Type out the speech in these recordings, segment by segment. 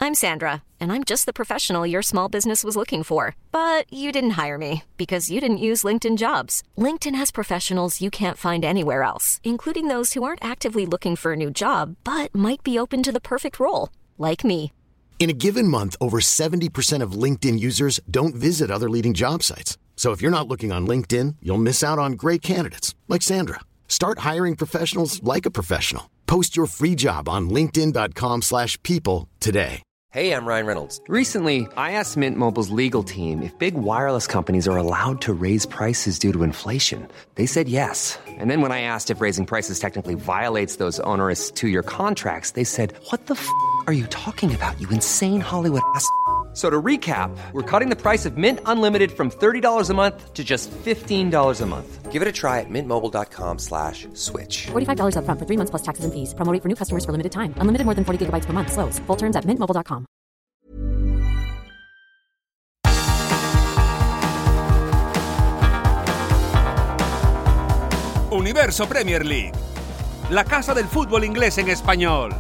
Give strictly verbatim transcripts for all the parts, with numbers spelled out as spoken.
I'm Sandra, and I'm just the professional your small business was looking for. But you didn't hire me because you didn't use LinkedIn Jobs. LinkedIn has professionals you can't find anywhere else, including those who aren't actively looking for a new job, but might be open to the perfect role, like me. In a given month, over seventy percent of LinkedIn users don't visit other leading job sites. So if you're not looking on LinkedIn, you'll miss out on great candidates like Sandra. Start hiring professionals like a professional. Post your free job on linkedin dot com slash people today. Hey, I'm Ryan Reynolds. Recently, I asked Mint Mobile's legal team if big wireless companies are allowed to raise prices due to inflation. They said yes. And then when I asked if raising prices technically violates those onerous two-year contracts, they said, what the f*** are you talking about, you insane Hollywood ass f- So to recap, we're cutting the price of Mint Unlimited from thirty dollars a month to just fifteen dollars a month. Give it a try at mintmobile.com slash switch. forty-five dollars up front for three months plus taxes and fees. Promo rate for new customers for limited time. Unlimited more than forty gigabytes per month. Slows full terms at mint mobile dot com. Universo Premier League, la casa del fútbol inglés en español.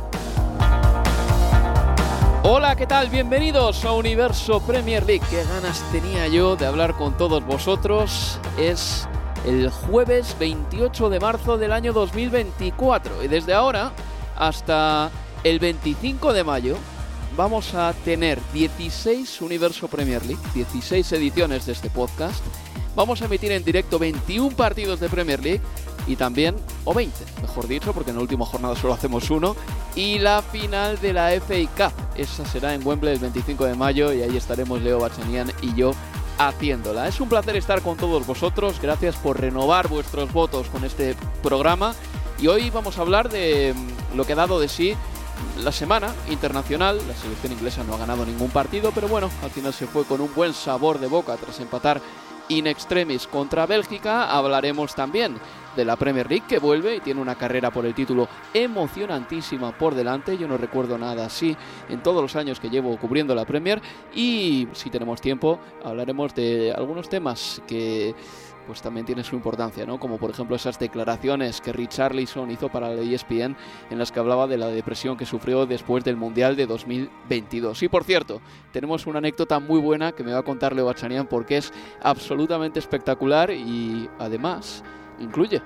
Hola, ¿qué tal? Bienvenidos a Universo Premier League. Qué ganas tenía yo de hablar con todos vosotros. Es el jueves veintiocho de marzo del año dos mil veinticuatro y desde ahora hasta el veinticinco de mayo vamos a tener dieciséis Universo Premier League, dieciséis ediciones de este podcast. Vamos a emitir en directo veintiún partidos de Premier League y también, o veinte, mejor dicho, porque en la última jornada solo hacemos uno, y la final de la F A Cup. Esa será en Wembley el veinticinco de mayo y ahí estaremos Leo Bachanian y yo haciéndola. Es un placer estar con todos vosotros, gracias por renovar vuestros votos con este programa y hoy vamos a hablar de lo que ha dado de sí la semana internacional. La selección inglesa no ha ganado ningún partido, pero bueno, al final se fue con un buen sabor de boca tras empatar in extremis contra Bélgica. Hablaremos también de la Premier League, que vuelve y tiene una carrera por el título emocionantísima por delante. Yo no recuerdo nada así en todos los años que llevo cubriendo la Premier, y si tenemos tiempo hablaremos de algunos temas que pues también tienen su importancia, ¿no? Como por ejemplo esas declaraciones que Richarlison hizo para la E S P N en las que hablaba de la depresión que sufrió después del Mundial de dos mil veintidós. Y por cierto, tenemos una anécdota muy buena que me va a contar Leo Bachanian porque es absolutamente espectacular y además incluye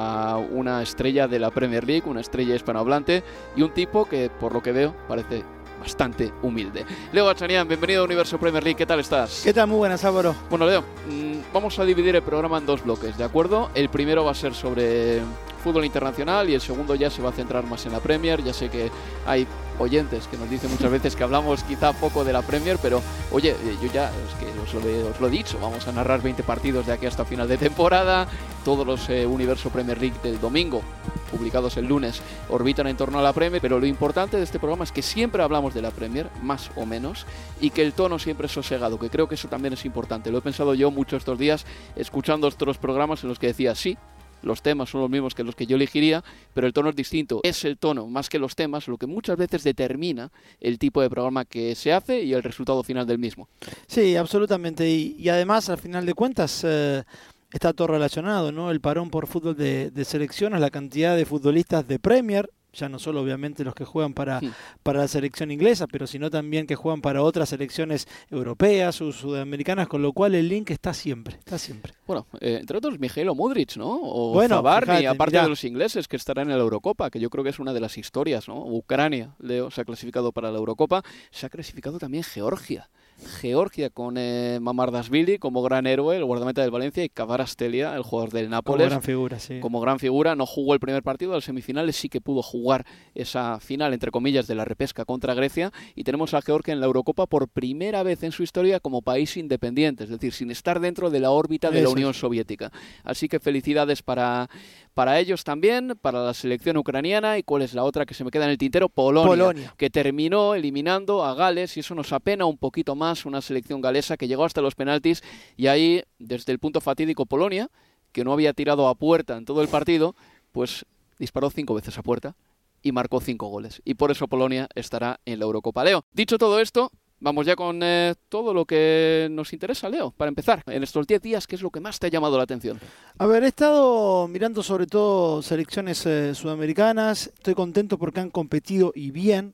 a una estrella de la Premier League, una estrella hispanohablante y un tipo que por lo que veo parece bastante humilde. Leo Bachanian, bienvenido a Universo Premier League, ¿qué tal estás? ¿Qué tal? Muy buenas, Álvaro. Bueno, Leo, mmm, vamos a dividir el programa en dos bloques, ¿de acuerdo? El primero va a ser sobre fútbol internacional y el segundo ya se va a centrar más en la Premier. Ya sé que hay oyentes que nos dicen muchas veces que hablamos quizá poco de la Premier, pero oye, yo ya es que os lo, he, os lo he dicho, vamos a narrar veinte partidos de aquí hasta final de temporada. Todos los eh, Universo Premier League del domingo, publicados el lunes, orbitan en torno a la Premier, pero lo importante de este programa es que siempre hablamos de la Premier, más o menos, y que el tono siempre es sosegado, que creo que eso también es importante. Lo he pensado yo mucho estos días, escuchando otros programas en los que decía, sí, los temas son los mismos que los que yo elegiría, pero el tono es distinto. Es el tono, más que los temas, lo que muchas veces determina el tipo de programa que se hace y el resultado final del mismo. Sí, absolutamente. Y, y además, al final de cuentas, eh, está todo relacionado, ¿no? El parón por fútbol de, de selecciones, la cantidad de futbolistas de Premier, ya no solo obviamente los que juegan para, sí. para la selección inglesa, pero sino también que juegan para otras selecciones europeas o sudamericanas, con lo cual el link está siempre, está siempre. Bueno, eh, entre otros Mijailo Mudryk, ¿no? O bueno, Zabarni, fíjate, aparte mirá. de los ingleses que estarán en la Eurocopa, que yo creo que es una de las historias, ¿no? Ucrania, Leo, se ha clasificado para la Eurocopa, se ha clasificado también Georgia. Georgia con eh, Mamardashvili como gran héroe, el guardameta del Valencia, y Kvaratskhelia, el jugador del Nápoles. Como gran figura, sí. Como gran figura, no jugó el primer partido, de las semifinales sí que pudo jugar esa final, entre comillas, de la repesca contra Grecia, y tenemos a Georgia en la Eurocopa por primera vez en su historia como país independiente, es decir, sin estar dentro de la órbita de Eso. la Unión Soviética. Así que felicidades para... para ellos también, para la selección ucraniana. ¿Y cuál es la otra que se me queda en el tintero? Polonia, Polonia, que terminó eliminando a Gales, y eso nos apena un poquito más, una selección galesa que llegó hasta los penaltis, y ahí, desde el punto fatídico, Polonia, que no había tirado a puerta en todo el partido, pues disparó cinco veces a puerta y marcó cinco goles. Y por eso Polonia estará en la Eurocopa. Leo, dicho todo esto, vamos ya con eh, todo lo que nos interesa, Leo. Para empezar, en estos diez días, ¿qué es lo que más te ha llamado la atención? A ver, he estado mirando sobre todo selecciones eh, sudamericanas. Estoy contento porque han competido y bien.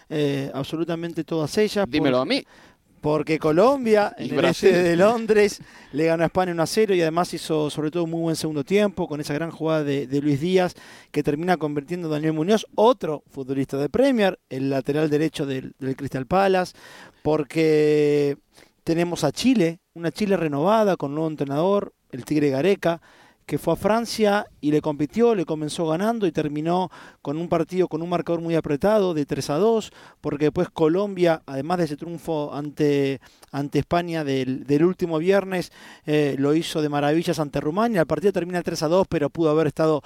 eh, absolutamente todas ellas. Dímelo por, a mí. Porque Colombia, en el este de Londres, le ganó a España uno a cero y además hizo sobre todo un muy buen segundo tiempo con esa gran jugada de, de Luis Díaz que termina convirtiendo a Daniel Muñoz, otro futbolista de Premier, el lateral derecho del, del Crystal Palace, porque tenemos a Chile, una Chile renovada con un nuevo entrenador, el Tigre Gareca, que fue a Francia y le compitió, le comenzó ganando y terminó con un partido con un marcador muy apretado de tres a dos, porque después Colombia, además de ese triunfo ante, ante España del, del último viernes, eh, lo hizo de maravillas ante Rumania. El partido termina tres a dos, pero pudo haber estado...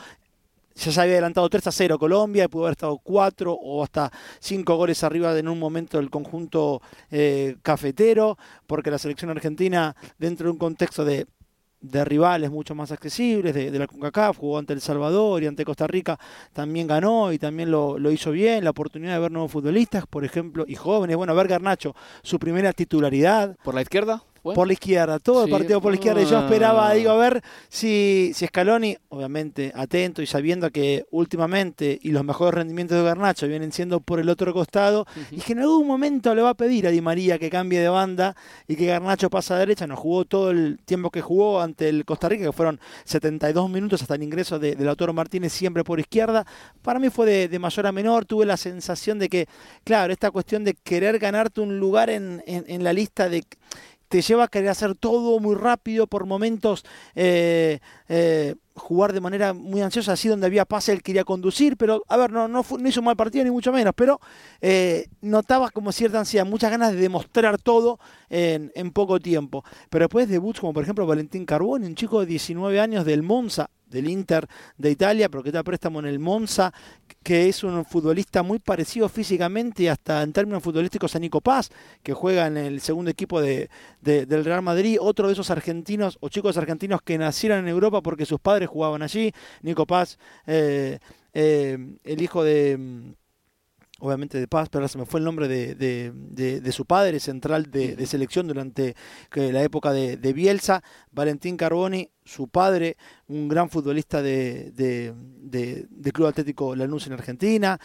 Ya se había adelantado tres a cero Colombia, y pudo haber estado cuatro o hasta cinco goles arriba en un momento del conjunto eh, cafetero, porque la selección argentina, dentro de un contexto de de rivales mucho más accesibles, de, de la CONCACAF, jugó ante El Salvador y ante Costa Rica, también ganó y también lo, lo hizo bien, la oportunidad de ver nuevos futbolistas, por ejemplo, y jóvenes, bueno, ver Garnacho, su primera titularidad. ¿Por la izquierda? ¿Fue? Por la izquierda, todo sí. El partido por la izquierda, y yo esperaba, digo, a ver si, si Scaloni, obviamente atento y sabiendo que últimamente y los mejores rendimientos de Garnacho vienen siendo por el otro costado, uh-huh. y que en algún momento le va a pedir a Di María que cambie de banda y que Garnacho pase a derecha. No jugó todo el tiempo que jugó ante el Costa Rica, que fueron setenta y dos minutos hasta el ingreso de, de Lautaro Martínez, siempre por izquierda. Para mí fue de, de mayor a menor, tuve la sensación de que, claro, esta cuestión de querer ganarte un lugar en, en, en la lista de... te lleva a querer hacer todo muy rápido, por momentos eh, eh, jugar de manera muy ansiosa, así donde había pase él quería conducir, pero a ver, no, no, fue, no hizo un mal partido ni mucho menos, pero eh, notabas como cierta ansiedad, muchas ganas de demostrar todo en, en poco tiempo. Pero después debuts como por ejemplo Valentín Carboni, un chico de diecinueve años del Monza, del Inter de Italia, pero que está a préstamo en el Monza, que es un futbolista muy parecido físicamente, hasta en términos futbolísticos, a Nico Paz, que juega en el segundo equipo de, de, del Real Madrid, otro de esos argentinos o chicos argentinos que nacieron en Europa porque sus padres jugaban allí. Nico Paz, eh, eh, el hijo de... obviamente de Paz, pero ahora se me fue el nombre de, de, de, de su padre, central de, de selección durante que, la época de, de Bielsa. Valentín Carboni, su padre, un gran futbolista de, de, de, de Club Atlético Lanús en Argentina,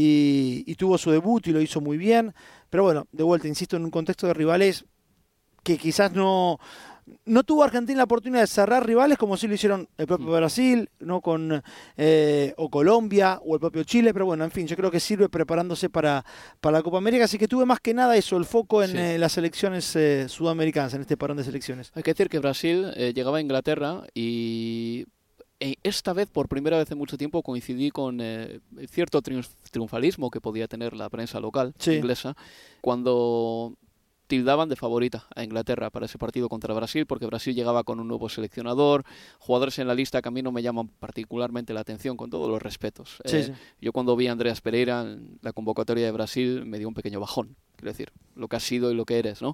y, y tuvo su debut y lo hizo muy bien. Pero bueno, de vuelta, insisto, en un contexto de rivales que quizás no... No tuvo Argentina la oportunidad de cerrar rivales como sí lo hicieron el propio Brasil, no con eh, o Colombia o el propio Chile, pero bueno, en fin, yo creo que sirve preparándose para, para la Copa América, así que tuve más que nada eso, el foco en sí. eh, las selecciones eh, sudamericanas, en este parón de selecciones. Hay que decir que Brasil eh, llegaba a Inglaterra y esta vez, por primera vez en mucho tiempo, coincidí con eh, cierto triunf- triunfalismo que podía tener la prensa local sí. inglesa, cuando... tildaban de favorita a Inglaterra para ese partido contra Brasil, porque Brasil llegaba con un nuevo seleccionador, jugadores en la lista que a mí no me llaman particularmente la atención, con todos los respetos. Sí, eh, sí. Yo cuando vi a Andreas Pereira en la convocatoria de Brasil me dio un pequeño bajón, quiero decir, lo que has sido y lo que eres, ¿no?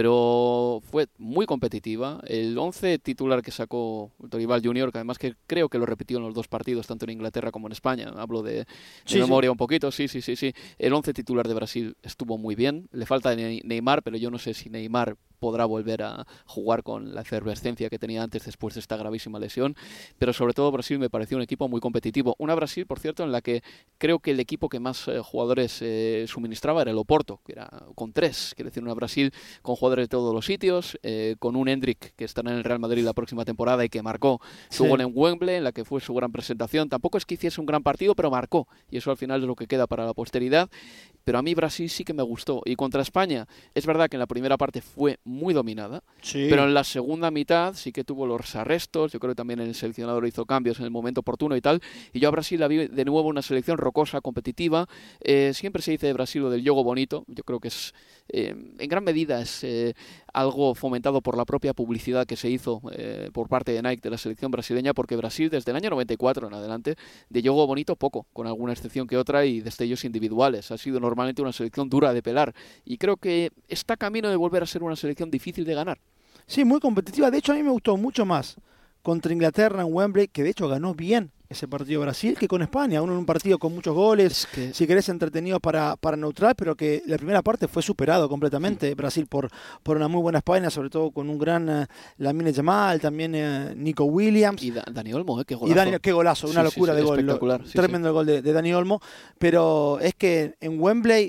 Pero fue muy competitiva. El once titular que sacó Dorival junior, que además que creo que lo repitió en los dos partidos, tanto en Inglaterra como en España, hablo de, de sí, memoria sí. un poquito, sí, sí, sí, sí. El once titular de Brasil estuvo muy bien, le falta Neymar, pero yo no sé si Neymar podrá volver a jugar con la efervescencia que tenía antes después de esta gravísima lesión, pero sobre todo Brasil me pareció un equipo muy competitivo. Una Brasil, por cierto, en la que creo que el equipo que más eh, jugadores eh, suministraba era el Oporto, que era con tres, quiere decir una Brasil con jugadores de todos los sitios, eh, con un Endrick que estará en el Real Madrid la próxima temporada y que marcó su sí. gol en Wembley, en la que fue su gran presentación. Tampoco es que hiciese un gran partido, pero marcó, y eso al final es lo que queda para la posteridad. Pero a mí Brasil sí que me gustó. Y contra España, es verdad que en la primera parte fue muy dominada, sí. pero en la segunda mitad sí que tuvo los arrestos. Yo creo que también el seleccionador hizo cambios en el momento oportuno y tal. Y yo a Brasil la vi de nuevo una selección rocosa, competitiva. Eh, siempre se dice de Brasil lo del juego bonito. Yo creo que es, eh, en gran medida es eh, algo fomentado por la propia publicidad que se hizo eh, por parte de Nike de la selección brasileña, porque Brasil desde el año noventa y cuatro en adelante de juego bonito poco, con alguna excepción que otra y destellos individuales. Ha sido normal Normalmente una selección dura de pelar, y creo que está camino de volver a ser una selección difícil de ganar. Sí, muy competitiva. De hecho, a mí me gustó mucho más contra Inglaterra en Wembley, que de hecho ganó bien ese partido Brasil, que con España, uno en un partido con muchos goles, es que... si querés entretenido para, para neutral, pero que la primera parte fue superado completamente, sí. Brasil por, por una muy buena España, sobre todo con un gran uh, Lamine Yamal, también uh, Nico Williams. Y da, Dani Olmo, ¿eh? Qué golazo. Y Dani, qué golazo, una sí, locura sí, sí, de gol. Espectacular. Lo, sí, tremendo sí. el gol de, de Dani Olmo, pero es que en Wembley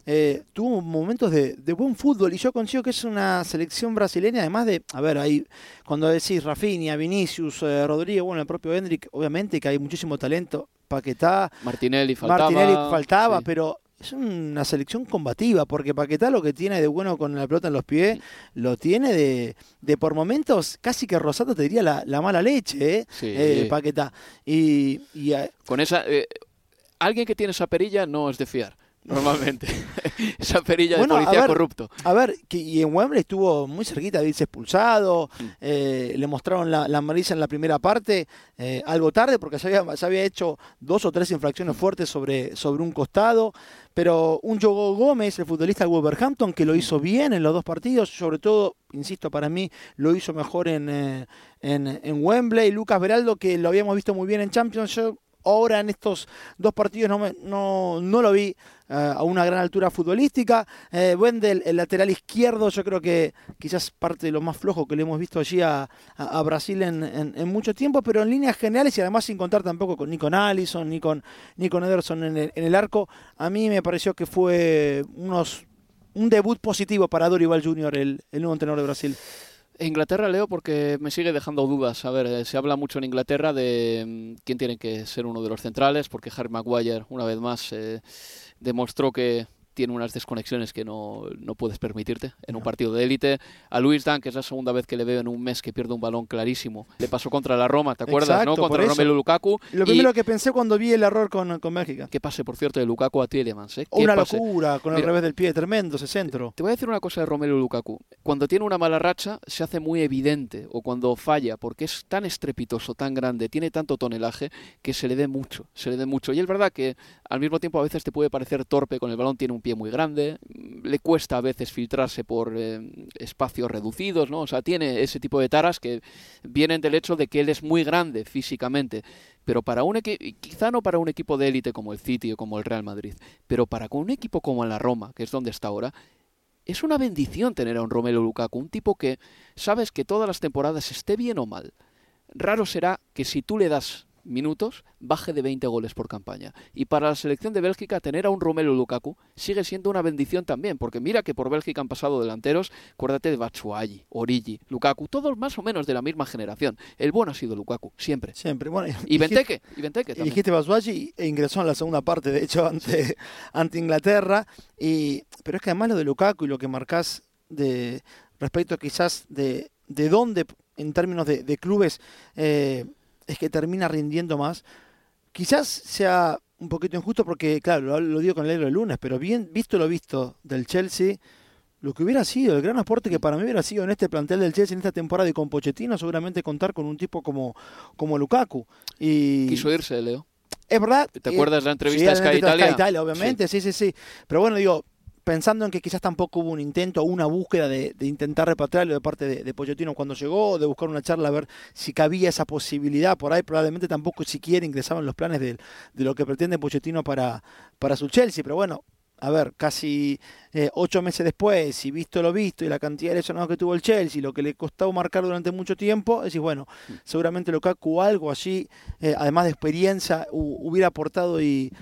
eh, tuvo momentos de, de buen fútbol y yo considero que es una selección brasileña, además de, a ver, ahí cuando decís Rafinha, Vinicius, eh, Rodríguez, bueno, el propio Hendrick, obviamente que hay muchísimo talento, Paquetá, Martinelli faltaba, Martinelli faltaba, sí. pero es una selección combativa, porque Paquetá lo que tiene de bueno con la pelota en los pies, sí. lo tiene de, de por momentos, casi que Rosato te diría la, la mala leche, ¿eh? Sí. eh Paquetá. Y, y con esa, eh, alguien que tiene esa perilla no es de fiar. Normalmente, esa perilla bueno, de policía a ver, corrupto. A ver, que, y en Wembley estuvo muy cerquita de irse expulsado, mm. eh, le mostraron la, la amarilla en la primera parte, eh, algo tarde porque se había, se había hecho dos o tres infracciones fuertes sobre, sobre un costado, pero un Joao Gómez, el futbolista de Wolverhampton, que lo hizo bien en los dos partidos, sobre todo, insisto, para mí lo hizo mejor en, eh, en, en Wembley, Lucas Beraldo, que lo habíamos visto muy bien en Champions, yo ahora en estos dos partidos no, me, no, no lo vi uh, a una gran altura futbolística. Eh, Wendel, el lateral izquierdo, yo creo que quizás parte de lo más flojo que le hemos visto allí a, a, a Brasil en, en, en mucho tiempo, pero en líneas generales y además sin contar tampoco con, ni con Alisson ni con, ni con Ederson en el, en el arco, a mí me pareció que fue unos, un debut positivo para Dorival junior, el, el nuevo entrenador de Brasil. Inglaterra, Leo, porque me sigue dejando dudas. A ver, eh, se habla mucho en Inglaterra de mmm, quién tiene que ser uno de los centrales, porque Harry Maguire, una vez más, eh, demostró que tiene unas desconexiones que no, no puedes permitirte en un partido de élite. A Luis Dunk, que es la segunda vez que le veo en un mes que pierde un balón clarísimo. Le pasó contra la Roma, ¿te acuerdas? Exacto, ¿no? Contra Romelu Lukaku. Lo primero y... que pensé cuando vi el error con, con Bélgica. ¿Qué pase, por cierto, de Lukaku a Tielemans? ¿eh? Una pase? locura, con el Mira, revés del pie, tremendo ese centro. Te voy a decir una cosa de Romelu Lukaku. Cuando tiene una mala racha, se hace muy evidente, o cuando falla, porque es tan estrepitoso, tan grande, tiene tanto tonelaje, que se le dé mucho, se le dé mucho. Y es verdad que al mismo tiempo a veces te puede parecer torpe con el balón, tiene un pie muy grande, le cuesta a veces filtrarse por eh, espacios reducidos, ¿no? O sea, tiene ese tipo de taras que vienen del hecho de que él es muy grande físicamente, pero para un equipo, quizá no para un equipo de élite como el City o como el Real Madrid, pero para con un equipo como la Roma, que es donde está ahora, es una bendición tener a un Romelu Lukaku, un tipo que sabes que todas las temporadas, esté bien o mal, raro será que si tú le das minutos, baje de veinte goles por campaña. Y para la selección de Bélgica, tener a un Romelu Lukaku sigue siendo una bendición también, porque mira que por Bélgica han pasado delanteros, acuérdate de Batshuayi, Origi, Lukaku, todos más o menos de la misma generación. El bueno ha sido Lukaku, siempre. Siempre. Bueno, y Benteke, y Benteke también. Y dijiste Batshuayi e ingresó en la segunda parte, de hecho, ante, ante Inglaterra. Y, pero es que además lo de Lukaku y lo que marcás de, respecto quizás de, de dónde, en términos de, de clubes, eh, es que termina rindiendo más. Quizás sea un poquito injusto porque, claro, lo, lo digo con el del lunes, pero bien visto lo visto del Chelsea, lo que hubiera sido, el gran aporte que para mí hubiera sido en este plantel del Chelsea en esta temporada y con Pochettino, seguramente contar con un tipo como, como Lukaku. Y quiso irse, Leo. Es verdad. ¿Te acuerdas de la entrevista sí, a Sky Italia? Sky Italia, obviamente, sí. sí, sí, sí. Pero bueno, digo, pensando en que quizás tampoco hubo un intento o una búsqueda de, de intentar repatriarlo de parte de, de Pochettino cuando llegó, de buscar una charla a ver si cabía esa posibilidad, por ahí probablemente tampoco siquiera ingresaban los planes de, de lo que pretende Pochettino para, para su Chelsea, pero bueno, a ver, casi eh, ocho meses después, y visto lo visto, y la cantidad de lesionados que tuvo el Chelsea, lo que le costó marcar durante mucho tiempo, decís, bueno, mm. seguramente Lukaku algo allí, eh, además de experiencia, hu- hubiera aportado y...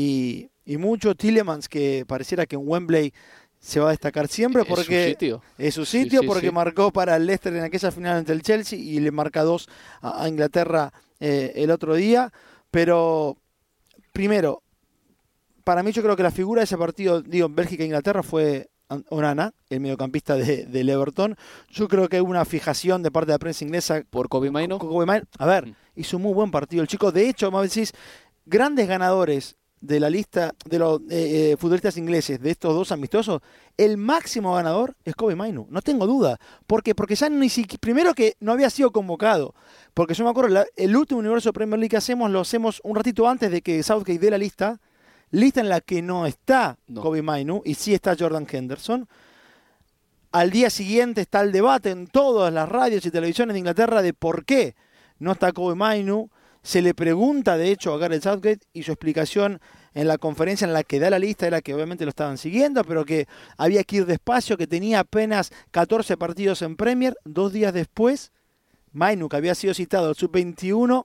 y Y mucho. Tielemans, que pareciera que en Wembley se va a destacar siempre porque es su sitio, es su sitio sí, sí, porque sí. marcó para el Leicester en aquella final ante el Chelsea y le marca dos a, a Inglaterra eh, el otro día. Pero primero, para mí yo creo que la figura de ese partido, digo, Bélgica-Inglaterra fue Onana, el mediocampista de, del Everton. Yo creo que hay una fijación de parte de la prensa inglesa por Kobe Mainoo. Kobe Mainoo. A ver, mm. hizo un muy buen partido el chico. De hecho, más decís, grandes ganadores de la lista de los eh, eh, futbolistas ingleses de estos dos amistosos, el máximo ganador es Kobe Mainoo, no tengo duda. ¿Por qué? Porque ya ni siquiera, primero que no había sido convocado, porque yo me acuerdo, la, el último universo de Premier League que hacemos, lo hacemos un ratito antes de que Southgate dé la lista, lista en la que no está no. Kobe Mainoo y sí está Jordan Henderson. Al día siguiente está el debate en todas las radios y televisiones de Inglaterra de por qué no está Kobe Mainoo. Se le pregunta, de hecho, a Gareth Southgate y su explicación en la conferencia en la que da la lista era que obviamente lo estaban siguiendo, pero que había que ir despacio, que tenía apenas catorce partidos en Premier. Dos días después, Mainoo, que había sido citado al sub veintiuno,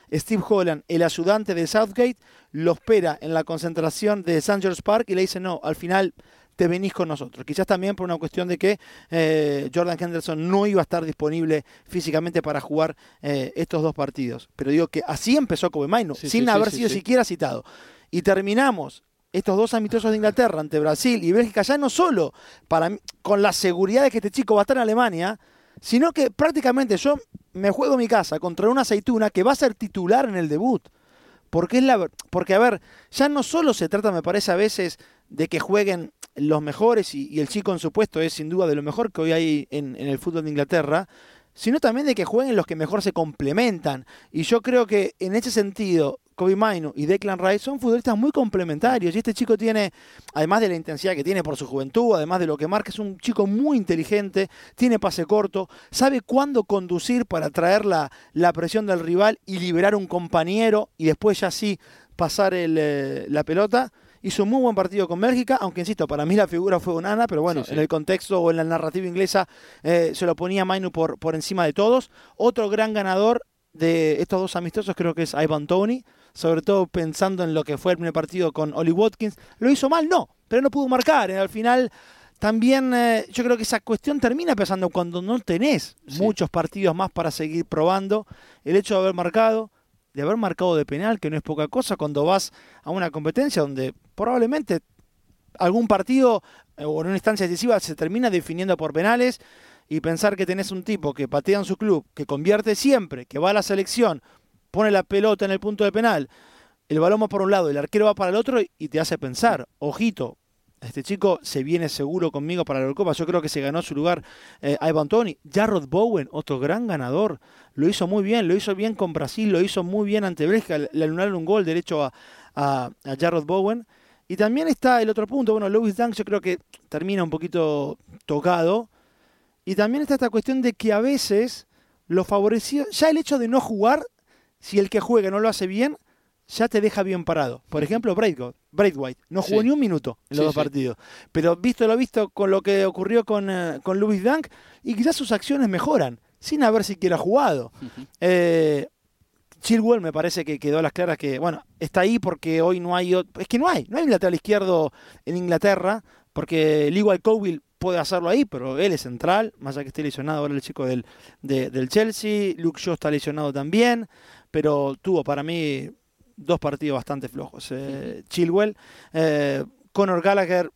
Steve Holland, el ayudante de Southgate, lo espera en la concentración de Saint George Park y le dice, no, al final te venís con nosotros. Quizás también por una cuestión de que eh, Jordan Henderson no iba a estar disponible físicamente para jugar eh, estos dos partidos. Pero digo que así empezó Kobe Mainoo, sí, sin sí, haber sí, sido sí, siquiera sí. citado. Y terminamos estos dos amistosos de Inglaterra ante Brasil y Bélgica, ya no solo para mí, con la seguridad de que este chico va a estar en Alemania, sino que prácticamente yo me juego en mi casa contra una aceituna que va a ser titular en el debut. Porque, es la, porque a ver, ya no solo se trata, me parece a veces, de que jueguen los mejores, y, y el chico en su puesto es sin duda de lo mejor que hoy hay en, en el fútbol de Inglaterra, sino también de que jueguen los que mejor se complementan. Y yo creo que en ese sentido, Kobe Mainoo y Declan Rice son futbolistas muy complementarios. Y este chico tiene, además de la intensidad que tiene por su juventud, además de lo que marca, es un chico muy inteligente, tiene pase corto, sabe cuándo conducir para atraer la, la presión del rival y liberar un compañero y después ya sí pasar el, eh, la pelota. Hizo un muy buen partido con Bélgica, aunque insisto, para mí la figura fue Onana, pero bueno, sí, sí. en el contexto o en la narrativa inglesa eh, se lo ponía Mainoo por, por encima de todos. Otro gran ganador de estos dos amistosos creo que es Ivan Toney, sobre todo pensando en lo que fue el primer partido con Ollie Watkins. ¿Lo hizo mal? No, pero no pudo marcar. Al final también eh, yo creo que esa cuestión termina pesando cuando no tenés sí. muchos partidos más para seguir probando. El hecho de haber marcado, de haber marcado de penal, que no es poca cosa, cuando vas a una competencia donde probablemente algún partido eh, o en una instancia decisiva se termina definiendo por penales, y pensar que tenés un tipo que patea en su club, que convierte siempre, que va a la selección, pone la pelota en el punto de penal, el balón va por un lado, el arquero va para el otro y te hace pensar, ojito, este chico se viene seguro conmigo para la Eurocopa. Yo creo que se ganó su lugar eh, Ivan Toney. Jarrod Bowen, otro gran ganador, lo hizo muy bien, lo hizo bien con Brasil, lo hizo muy bien ante Bélgica, le anularon un gol derecho a, a, a Jarrod Bowen. Y también está el otro punto, bueno, Lewis Dunk yo creo que termina un poquito tocado. Y también está esta cuestión de que a veces lo favorecido, ya el hecho de no jugar, si el que juega no lo hace bien, ya te deja bien parado. Por ejemplo, Braithwaite no jugó sí. ni un minuto en los sí, dos sí. partidos. Pero visto lo visto con lo que ocurrió con, uh, con Lewis Dunk, y quizás sus acciones mejoran, sin haber siquiera jugado. Uh-huh. Eh, Chilwell me parece que quedó a las claras que, bueno, está ahí porque hoy no hay... Es que no hay, no hay un lateral izquierdo en Inglaterra, porque Lewis Cowell puede hacerlo ahí, pero él es central, más allá que esté lesionado ahora el chico del, de, del Chelsea. Luke Shaw está lesionado también, pero tuvo para mí dos partidos bastante flojos. Eh, Chilwell, eh, Conor Gallagher,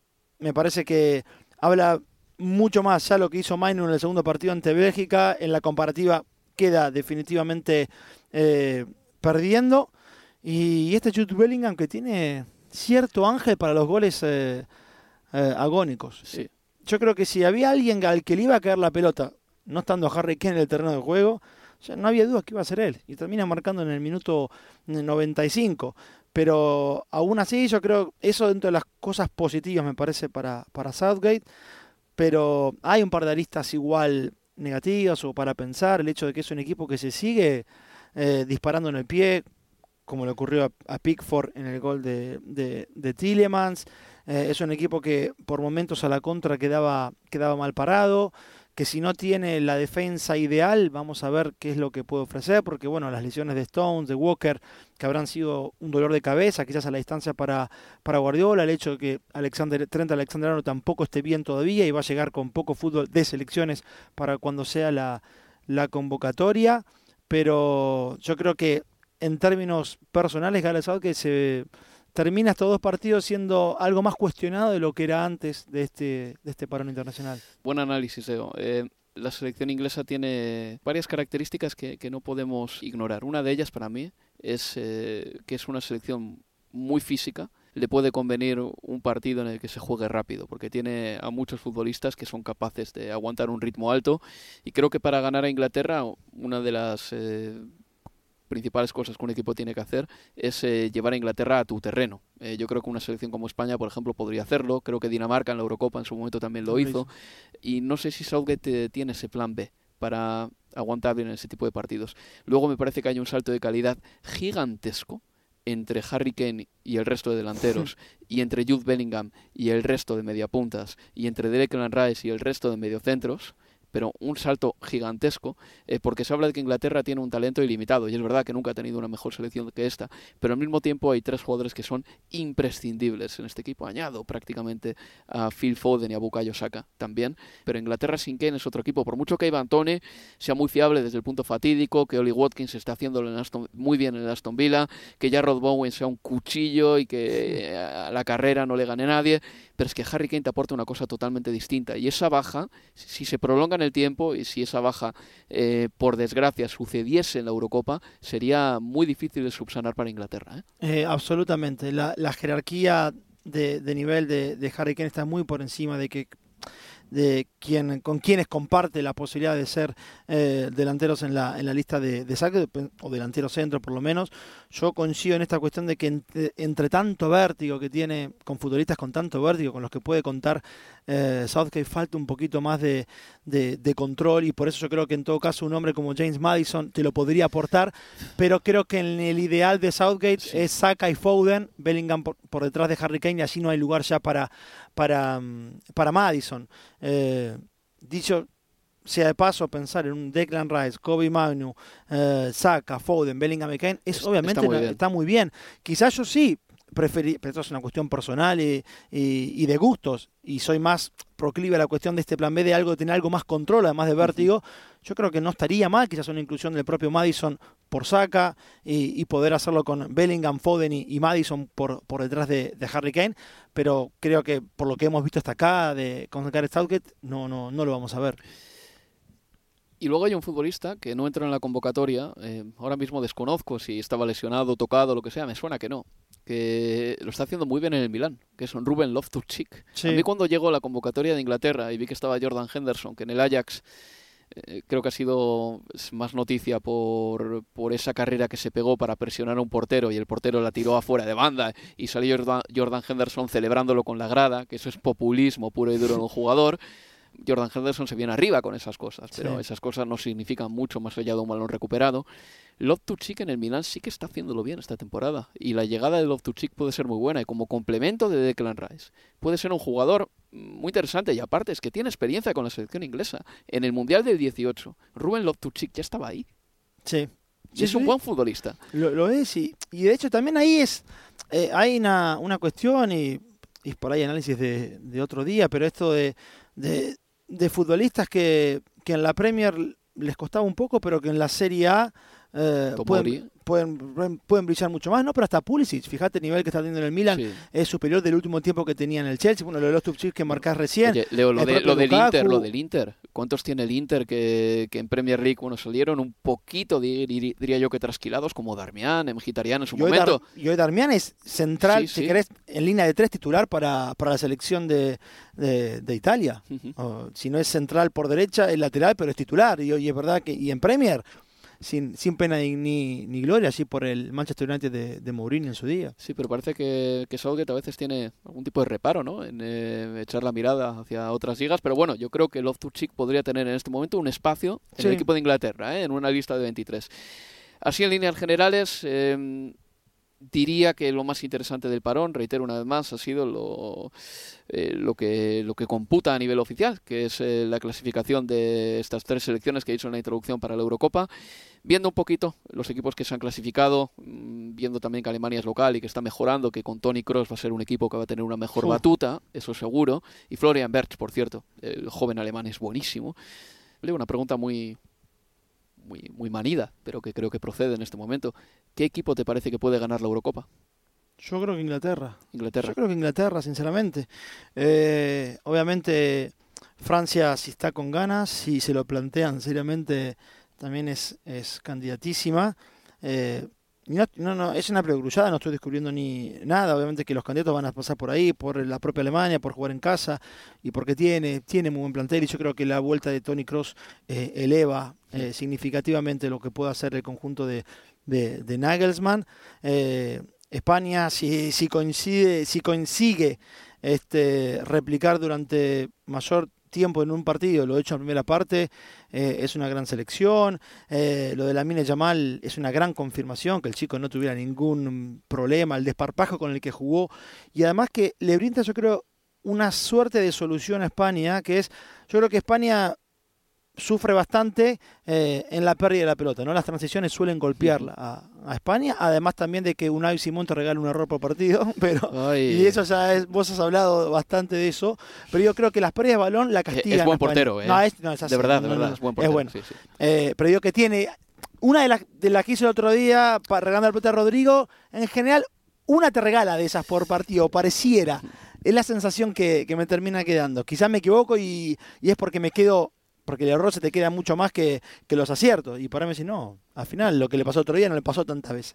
me parece que habla mucho más ya lo que hizo Mainoo en el segundo partido ante Bélgica. En la comparativa queda definitivamente eh, perdiendo. Y este Jude Bellingham, que tiene cierto ángel para los goles eh, eh, agónicos. Sí. Yo creo que si había alguien al que le iba a caer la pelota, no estando Harry Kane en el terreno de juego, ya no había dudas que iba a ser él. Y termina marcando en el minuto noventa y cinco. Pero aún así yo creo eso dentro de las cosas positivas me parece para, para Southgate. Pero hay un par de aristas igual negativas o para pensar. El hecho de que es un equipo que se sigue eh, disparando en el pie, como le ocurrió a, a Pickford en el gol de, de, de Tielemans. Eh, es un equipo que por momentos a la contra quedaba, quedaba mal parado, que si no tiene la defensa ideal, vamos a ver qué es lo que puede ofrecer, porque bueno, las lesiones de Stones, de Walker, que habrán sido un dolor de cabeza, quizás a la distancia para, para Guardiola, el hecho de que Alexander, Trent Alexander-Arnold tampoco esté bien todavía y va a llegar con poco fútbol de selecciones para cuando sea la, la convocatoria, pero yo creo que en términos personales, Gareth Southgate se termina estos dos partidos siendo algo más cuestionado de lo que era antes de este, de este parón internacional. Buen análisis, Leo. Eh, la selección inglesa tiene varias características que, que no podemos ignorar. Una de ellas, para mí, es eh, que es una selección muy física. Le puede convenir un partido en el que se juegue rápido, porque tiene a muchos futbolistas que son capaces de aguantar un ritmo alto. Y creo que para ganar a Inglaterra, una de las... Eh, principales cosas que un equipo tiene que hacer es eh, llevar a Inglaterra a tu terreno. Eh, yo creo que una selección como España, por ejemplo, podría hacerlo. Creo que Dinamarca en la Eurocopa en su momento también lo hizo. Y no sé si Southgate eh, tiene ese plan B para aguantar bien ese tipo de partidos. Luego me parece que hay un salto de calidad gigantesco entre Harry Kane y el resto de delanteros, y entre Jude Bellingham y el resto de mediapuntas, y entre Declan Rice y el resto de mediocentros, pero un salto gigantesco, eh, porque se habla de que Inglaterra tiene un talento ilimitado, y es verdad que nunca ha tenido una mejor selección que esta, pero al mismo tiempo hay tres jugadores que son imprescindibles en este equipo. Añado prácticamente a Phil Foden y a Bukayo Saka también, pero Inglaterra sin Kane es otro equipo, por mucho que Ivan Toney sea muy fiable desde el punto fatídico, que Oli Watkins está haciéndolo en Aston, muy bien en el Aston Villa, que Jarrod Bowen sea un cuchillo y que a la carrera no le gane nadie, pero es que Harry Kane te aporta una cosa totalmente distinta, y esa baja, si se prolonga en el tiempo, y si esa baja eh, por desgracia sucediese en la Eurocopa, sería muy difícil de subsanar para Inglaterra, ¿eh? Eh, absolutamente, la, la jerarquía de, de nivel de, de Harry Kane está muy por encima de que de quien con quienes comparte la posibilidad de ser eh, delanteros en la en la lista de, de saque, o delantero centro por lo menos. Yo coincido en esta cuestión de que entre, entre tanto vértigo que tiene, con futbolistas con tanto vértigo con los que puede contar eh, Southgate, falta un poquito más de, de, de control, y por eso yo creo que en todo caso un hombre como James Maddison te lo podría aportar, pero creo que en el ideal de Southgate sí. es Saka y Foden, Bellingham por, por detrás de Harry Kane, y allí no hay lugar ya para para, para Maddison. Eh, dicho sea de paso, pensar en un Declan Rice, Kobe Manu, eh, Saka, Foden, Bellingham y Kane, es, obviamente está muy, no, está muy bien. Quizás yo sí preferí, pero esto es una cuestión personal y, y, y de gustos, y soy más proclive a la cuestión de este plan B, de algo, de tener algo más control, además de vértigo. Uh-huh. Yo creo que no estaría mal quizás una inclusión del propio Maddison por Saka, y, y poder hacerlo con Bellingham, Foden y, y Maddison por, por detrás de, de Harry Kane, pero creo que por lo que hemos visto hasta acá de, con Gareth Southgate, no, no, no lo vamos a ver. Y luego hay un futbolista que no entra en la convocatoria, eh, ahora mismo desconozco si estaba lesionado, tocado, lo que sea, me suena que no, que lo está haciendo muy bien en el Milán, que es un Ruben Loftus-Cheek. Sí. A mí cuando llegó la convocatoria de Inglaterra y vi que estaba Jordan Henderson, que en el Ajax eh, creo que ha sido más noticia por, por esa carrera que se pegó para presionar a un portero, y el portero la tiró afuera de banda y salió Jordan, Jordan Henderson celebrándolo con la grada, que eso es populismo puro y duro en un jugador. Jordan Henderson se viene arriba con esas cosas, pero sí. esas cosas no significan mucho más allá de un balón recuperado. Loftus-Cheek en el Milan sí que está haciéndolo bien esta temporada, y la llegada de Loftus-Cheek puede ser muy buena, y como complemento de Declan Rice puede ser un jugador muy interesante, y aparte es que tiene experiencia con la selección inglesa. En el Mundial del dieciocho, Ruben Loftus-Cheek ya estaba ahí. Sí. Y es un buen futbolista. Lo, lo es, y, y de hecho también ahí es eh, hay una, una cuestión, y, y por ahí análisis de, de otro día, pero esto de, de, de futbolistas que, que en la Premier les costaba un poco, pero que en la Serie A eh, pueden, pueden, pueden brillar mucho más, ¿no? Pero hasta Pulisic, fíjate el nivel que está teniendo en el Milan, sí. es superior del último tiempo que tenía en el Chelsea. Bueno, lo de los Loftus-Cheek que marcás recién. Oye, Leo, lo, de, lo del Inter, lo del Inter. ¿Cuántos tiene el Inter que, que en Premier League, bueno, salieron un poquito, dir, diría yo, que trasquilados, como Darmian, Mkhitaryan en su y momento? Dar, y hoy Darmian es central, sí, si sí. querés, en línea de tres titular para, para la selección de, de, de Italia. Uh-huh. O, si no es central por derecha, es lateral, pero es titular. Y, y es verdad que, y en Premier, sin, sin pena ni, ni, ni gloria, así por el Manchester United de, de Mourinho en su día. Sí, pero parece que, que Southgate a veces tiene algún tipo de reparo, ¿no? En eh, echar la mirada hacia otras ligas, pero bueno, yo creo que Loftus-Cheek podría tener en este momento un espacio en sí. el equipo de Inglaterra, ¿eh? En una lista de veintitrés. Así, en líneas generales, eh, diría que lo más interesante del parón, reitero una vez más, ha sido lo, eh, lo, que, lo que computa a nivel oficial, que es eh, la clasificación de estas tres selecciones que he dicho en la introducción para la Eurocopa. Viendo un poquito los equipos que se han clasificado, viendo también que Alemania es local y que está mejorando, que con Toni Kroos va a ser un equipo que va a tener una mejor sí. batuta, eso seguro. Y Florian Wirtz, por cierto, el joven alemán, es buenísimo. Le una pregunta muy... Muy, muy manida, pero que creo que procede en este momento. ¿Qué equipo te parece que puede ganar la Eurocopa? Yo creo que Inglaterra. Inglaterra. Yo creo que Inglaterra, sinceramente. Eh, obviamente, Francia, si está con ganas, si se lo plantean seriamente, también es, es candidatísima. Eh, no, no, no, es una precrullada, no estoy descubriendo ni nada. Obviamente que los candidatos van a pasar por ahí, por la propia Alemania, por jugar en casa, y porque tiene, tiene muy buen plantel, y yo creo que la vuelta de Toni Kroos eh, eleva eh, significativamente lo que puede hacer el conjunto de, de, de Nagelsmann. Eh, España, si, si coincide, si consigue este, replicar durante mayor tiempo en un partido, lo hecho en primera parte, eh, es una gran selección. Eh, lo de Lamine Yamal es una gran confirmación, que el chico no tuviera ningún problema, el desparpajo con el que jugó, y además que le brinda, yo creo, una suerte de solución a España, que es, yo creo que España sufre bastante eh, en la pérdida de la pelota, ¿no? Las transiciones suelen golpearla a, a España, además también de que Unai Simón te regala un error por partido, pero Ay. y eso ya es, vos has hablado bastante de eso, pero yo creo que las pérdidas de balón la castigan. Es buen portero, ¿eh? No, es, no, es así, de verdad, no, de verdad, no, no, es buen portero. Es bueno. Sí, sí. Eh, pero digo que tiene, una de las de las que hizo el otro día, para regalar la pelota a Rodrigo, en general, una te regala de esas por partido, pareciera. Es la sensación que, que me termina quedando. Quizás me equivoco y, y es porque me quedo... porque el error se te queda mucho más que, que los aciertos. Y para mí, si no, al final lo que le pasó otro día no le pasó tantas veces.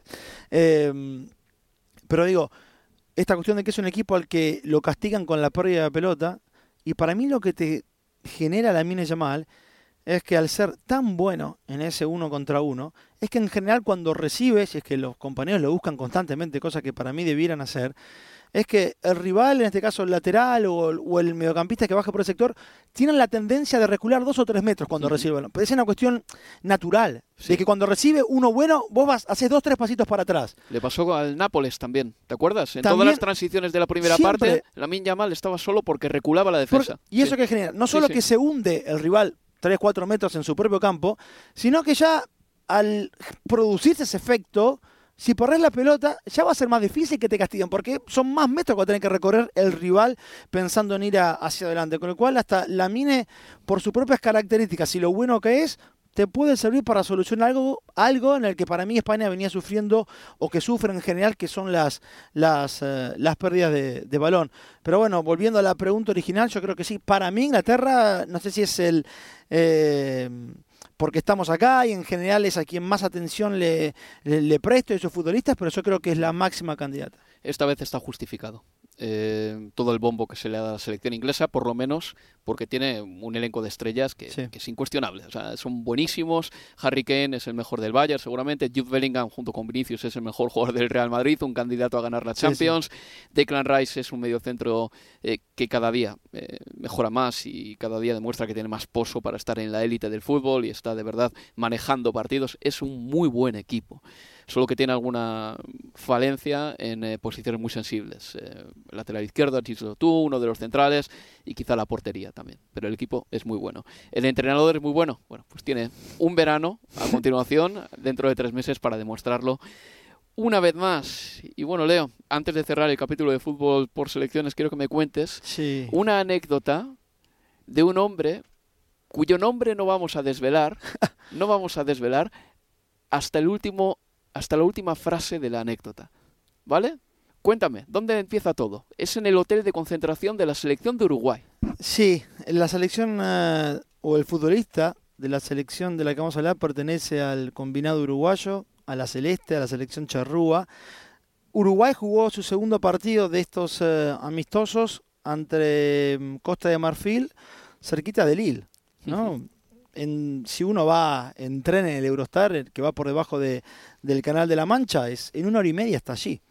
Eh, pero digo, esta cuestión de que es un equipo al que lo castigan con la pérdida de pelota, y para mí lo que te genera Lamine Yamal es que al ser tan bueno en ese uno contra uno, es que en general cuando recibe, si es que los compañeros lo buscan constantemente, cosa que para mí debieran hacer, es que el rival, en este caso el lateral o, o el mediocampista que baja por el sector, tienen la tendencia de recular dos o tres metros cuando sí. recibe el balón. Pero es una cuestión natural, sí. de que cuando recibe uno bueno, vos vas, haces dos, tres pasitos para atrás. Le pasó al Nápoles también, ¿te acuerdas? En también, todas las transiciones de la primera siempre, parte, Lamine Yamal estaba solo porque reculaba la defensa. Por, y eso sí. que genera, no solo sí, sí. que se hunde el rival tres, cuatro metros en su propio campo, sino que ya al producirse ese efecto, si perdés la pelota, ya va a ser más difícil que te castiguen, porque son más metros que va a tener que recorrer el rival pensando en ir a, hacia adelante. Con lo cual, hasta Lamine, por sus propias características y lo bueno que es, te puede servir para solucionar algo, algo en el que para mí España venía sufriendo, o que sufre en general, que son las, las, uh, las pérdidas de, de balón. Pero bueno, volviendo a la pregunta original, yo creo que sí. Para mí, Inglaterra, no sé si es el... Eh, porque estamos acá y en general es a quien más atención le, le, le presto de sus futbolistas, pero yo creo que es la máxima candidata. Esta vez está justificado. Eh, todo el bombo que se le da a la selección inglesa, por lo menos porque tiene un elenco de estrellas que, sí. que es incuestionable. O sea, son buenísimos. Harry Kane es el mejor del Bayern, seguramente. Jude Bellingham, junto con Vinicius, es el mejor jugador del Real Madrid, un candidato a ganar la Champions. Sí, sí. Declan Rice es un mediocentro eh, que cada día eh, mejora más y cada día demuestra que tiene más pozo para estar en la élite del fútbol y está de verdad manejando partidos. Es un muy buen equipo. Solo que tiene alguna falencia en eh, posiciones muy sensibles. Eh, el lateral izquierdo, tú, uno de los centrales y quizá la portería también. Pero el equipo es muy bueno. El entrenador es muy bueno. Bueno, pues tiene un verano a continuación, dentro de tres meses, para demostrarlo una vez más. Y bueno, Leo, antes de cerrar el capítulo de fútbol por selecciones, quiero que me cuentes sí. una anécdota de un hombre cuyo nombre no vamos a desvelar, no vamos a desvelar hasta el último hasta la última frase de la anécdota, ¿vale? Cuéntame, ¿dónde empieza todo? Es en el hotel de concentración de la selección de Uruguay. Sí, la selección uh, o el futbolista de la selección de la que vamos a hablar pertenece al combinado uruguayo, a la celeste, a la selección charrúa. Uruguay jugó su segundo partido de estos uh, amistosos ante um, Costa de Marfil, cerquita de Lille, ¿no? Uh-huh. En, si uno va en tren en el Eurostar, el que va por debajo de, del Canal de la Mancha, es en una hora y media hasta allí.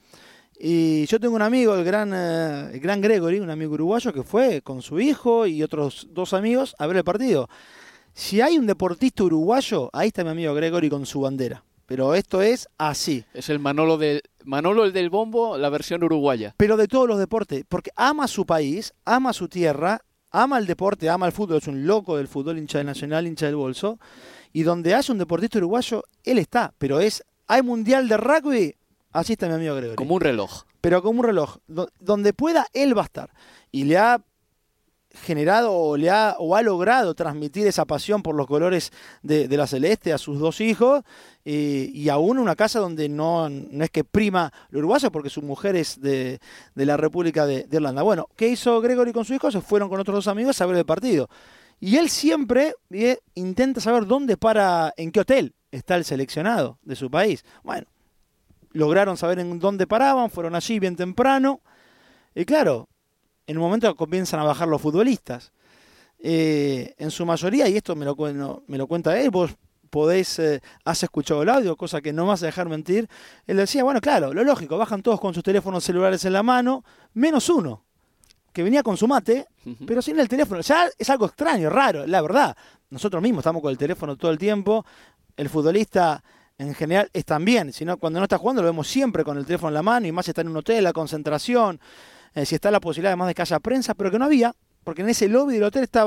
Y yo tengo un amigo, el gran, eh, el gran Gregory, un amigo uruguayo que fue con su hijo y otros dos amigos a ver el partido. Si hay un deportista uruguayo, ahí está mi amigo Gregory con su bandera. Pero esto es así. Es el Manolo, de, Manolo el del bombo, la versión uruguaya. Pero de todos los deportes, porque ama su país, ama su tierra, ama el deporte, ama el fútbol, es un loco del fútbol, hincha del Nacional, hincha del Bolso, y donde haya un deportista uruguayo, él está, pero es, hay mundial de rugby, así está mi amigo Gregory. Como un reloj. Pero como un reloj, do, donde pueda, él va a estar, y le ha generado o, le ha, o ha logrado transmitir esa pasión por los colores de, de la celeste a sus dos hijos, y, y aún en una casa donde no, no es que prima lo uruguayo, porque su mujer es de, de la República de, de Irlanda. Bueno, ¿qué hizo Gregory con su hijo? Se fueron con otros dos amigos a ver el partido. Y él siempre eh, intenta saber dónde para, en qué hotel está el seleccionado de su país. Bueno, lograron saber en dónde paraban, fueron allí bien temprano, y claro, en un momento comienzan a bajar los futbolistas. Eh, en su mayoría, y esto me lo, no, me lo cuenta él, vos podés, eh, has escuchado el audio, cosa que no me vas a dejar mentir. Él decía, bueno, claro, lo lógico, bajan todos con sus teléfonos celulares en la mano, menos uno, que venía con su mate, uh-huh. pero sin el teléfono. Ya es algo extraño, raro, la verdad. Nosotros mismos estamos con el teléfono todo el tiempo. El futbolista en general es también, sino cuando no está jugando lo vemos siempre con el teléfono en la mano, y más si está en un hotel, la concentración. Eh, si está la posibilidad además de que haya prensa, pero que no había, porque en ese lobby del hotel estaba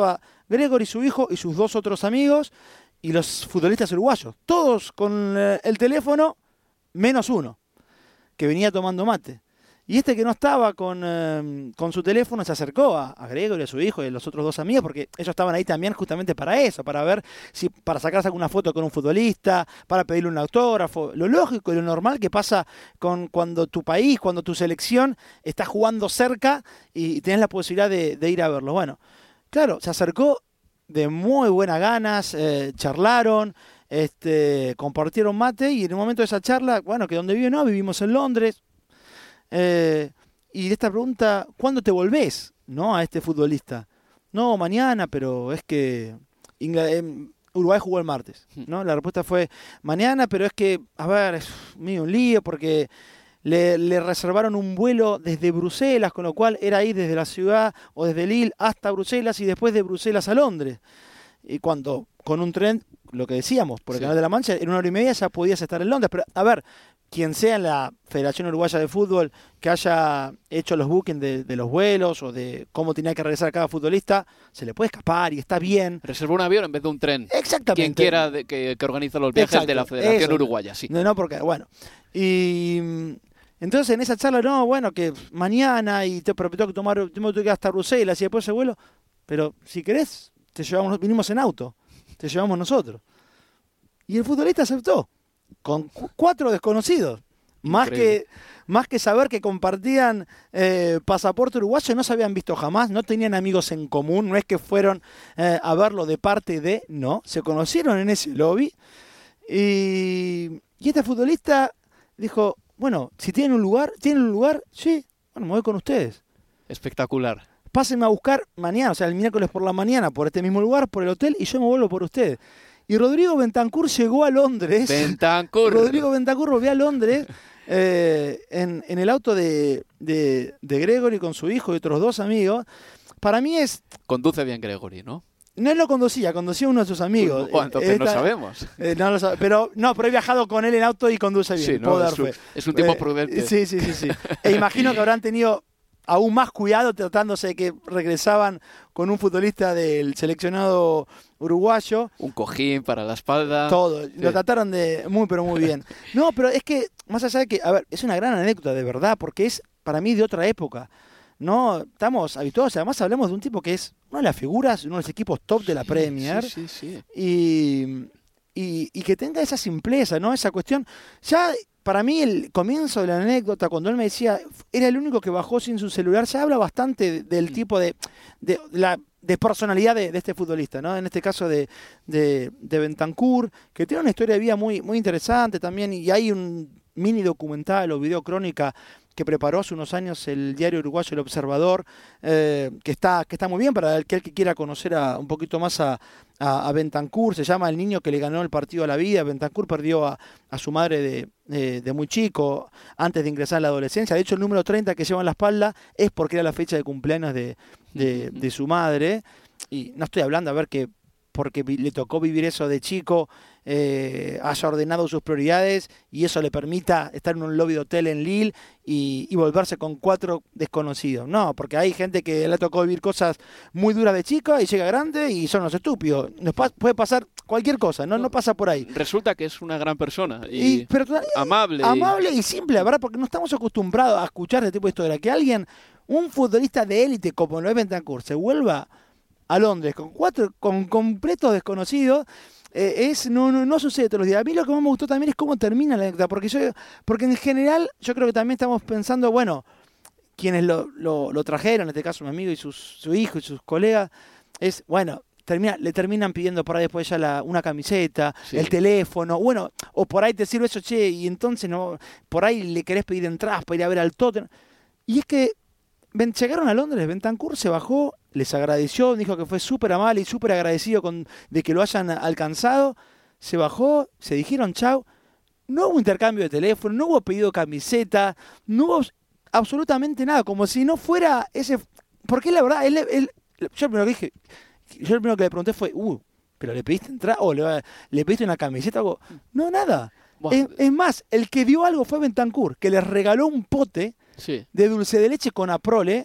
Gregory, su hijo y sus dos otros amigos y los futbolistas uruguayos. Todos con eh, el teléfono, menos uno, que venía tomando mate. Y este que no estaba con, eh, con su teléfono se acercó a, a Gregory, a su hijo y a los otros dos amigos, porque ellos estaban ahí también justamente para eso, para ver si para sacarse alguna foto con un futbolista, para pedirle un autógrafo. Lo lógico y lo normal que pasa con cuando tu país, cuando tu selección está jugando cerca y, y tenés la posibilidad de, de ir a verlo. Bueno, claro, se acercó de muy buenas ganas, eh, charlaron, este, compartieron mate y en un momento de esa charla, bueno, que donde vive no, vivimos en Londres. Eh, y de esta pregunta, ¿cuándo te volvés, no, a este futbolista? No, mañana, pero es que Ingl- eh, Uruguay jugó el martes, ¿no? La respuesta fue mañana, pero es que, a ver, es medio un lío porque le, le reservaron un vuelo desde Bruselas, con lo cual era ir desde la ciudad o desde Lille hasta Bruselas y después de Bruselas a Londres. Y cuando con un tren, lo que decíamos, por el sí. Canal de la Mancha, en una hora y media ya podías estar en Londres. Pero, a ver, quien sea en la Federación Uruguaya de Fútbol que haya hecho los bookings de, de los vuelos o de cómo tenía que regresar cada futbolista, se le puede escapar y está bien. Reservó un avión en vez de un tren. Exactamente. Quien quiera de, que, que organiza los viajes Exacto. de la Federación Eso. Uruguaya, sí. No, no, porque, bueno. Y entonces en esa charla, no, bueno, que mañana y te, pero tengo que tomar, tengo que ir hasta Bruselas y después ese vuelo. Pero si querés, te llevamos, vinimos en auto, te llevamos nosotros. Y el futbolista aceptó. Con cu- cuatro desconocidos, más que, más que saber que compartían eh, pasaporte uruguayo, no se habían visto jamás, no tenían amigos en común, no es que fueron eh, a verlo de parte de, no, se conocieron en ese lobby y, y este futbolista dijo, bueno, si tienen un lugar, ¿tienen un lugar? Sí, bueno, me voy con ustedes. Espectacular. Pásenme a buscar mañana, o sea, el miércoles por la mañana, por este mismo lugar, por el hotel, y yo me vuelvo por ustedes. Y Rodrigo Bentancur llegó a Londres. Bentancur. Rodrigo Bentancur volvió a Londres eh, en, en el auto de, de, de Gregory con su hijo y otros dos amigos. Para mí es... Conduce bien Gregory, ¿no? No él lo conducía, conducía uno de sus amigos. Oh, entonces Esta, no sabemos. Eh, no lo sabe, pero, no, pero he viajado con él en auto y conduce bien. Sí, no, es, un, es un tipo eh, prudente. Sí, sí, sí, sí. E imagino que habrán tenido aún más cuidado tratándose de que regresaban con un futbolista del seleccionado uruguayo. Un cojín para la espalda. Todo. Sí. Lo trataron de muy, pero muy bien. No, pero es que, más allá de que, a ver, es una gran anécdota de verdad, porque es para mí de otra época. No estamos habituados, además hablamos de un tipo que es una de las figuras, uno de los equipos top de la Premier. Sí, sí, sí. Y, y, y que tenga esa simpleza, ¿no? Esa cuestión. Ya... Para mí el comienzo de la anécdota, cuando él me decía, era el único que bajó sin su celular, ya habla bastante del tipo de, de, de la de personalidad de, de este futbolista, ¿no? En este caso de, de, de Bentancur, que tiene una historia de vida muy, muy interesante también, y hay un mini documental o video crónica que preparó hace unos años el diario uruguayo El Observador, eh, que está que está muy bien para aquel que quiera conocer a, un poquito más a, a, a Bentancur. Se llama El niño que le ganó el partido a la vida. Bentancur perdió a, a su madre de, de, de muy chico, antes de ingresar a la adolescencia. De hecho, el número treinta que lleva en la espalda es porque era la fecha de cumpleaños de, de, de su madre. Y no estoy hablando, a ver, que porque le tocó vivir eso de chico, eh, haya ordenado sus prioridades y eso le permita estar en un lobby de hotel en Lille y, y volverse con cuatro desconocidos. No, porque hay gente que le tocó vivir cosas muy duras de chica y llega grande y son los estúpidos. Nos pa- puede pasar cualquier cosa, no, no pasa por ahí. Resulta que es una gran persona y, y pero, amable. Amable y... y simple, ¿verdad? Porque no estamos acostumbrados a escuchar este tipo de historia. Que alguien, un futbolista de élite como lo es Bentancur, se vuelva a Londres con cuatro con completos desconocidos, eh, es no, no no sucede todos los días. A mí lo que más me gustó también es cómo termina la anécdota, porque yo porque en general yo creo que también estamos pensando, bueno, quienes lo, lo, lo trajeron, en este caso mi amigo y sus, su hijo y sus colegas, es, bueno, termina, le terminan pidiendo por ahí después ya la, una camiseta, sí. el teléfono, bueno, o por ahí te sirve eso, che, y entonces no por ahí le querés pedir entradas para ir a ver al Tottenham. Y es que ven, llegaron a Londres, Bentancur se bajó, les agradeció, dijo que fue súper amable y súper agradecido con, de que lo hayan alcanzado, se bajó, se dijeron chau, no hubo intercambio de teléfono, no hubo pedido camiseta, no hubo absolutamente nada, como si no fuera ese... Porque la verdad, él, él, yo lo primero que dije, yo lo primero que le pregunté fue, uh, ¿pero le pediste entrada o le, le pediste una camiseta o algo? No, nada. Es, es más, el que dio algo fue Bentancur, que les regaló un pote sí. de dulce de leche con Aprole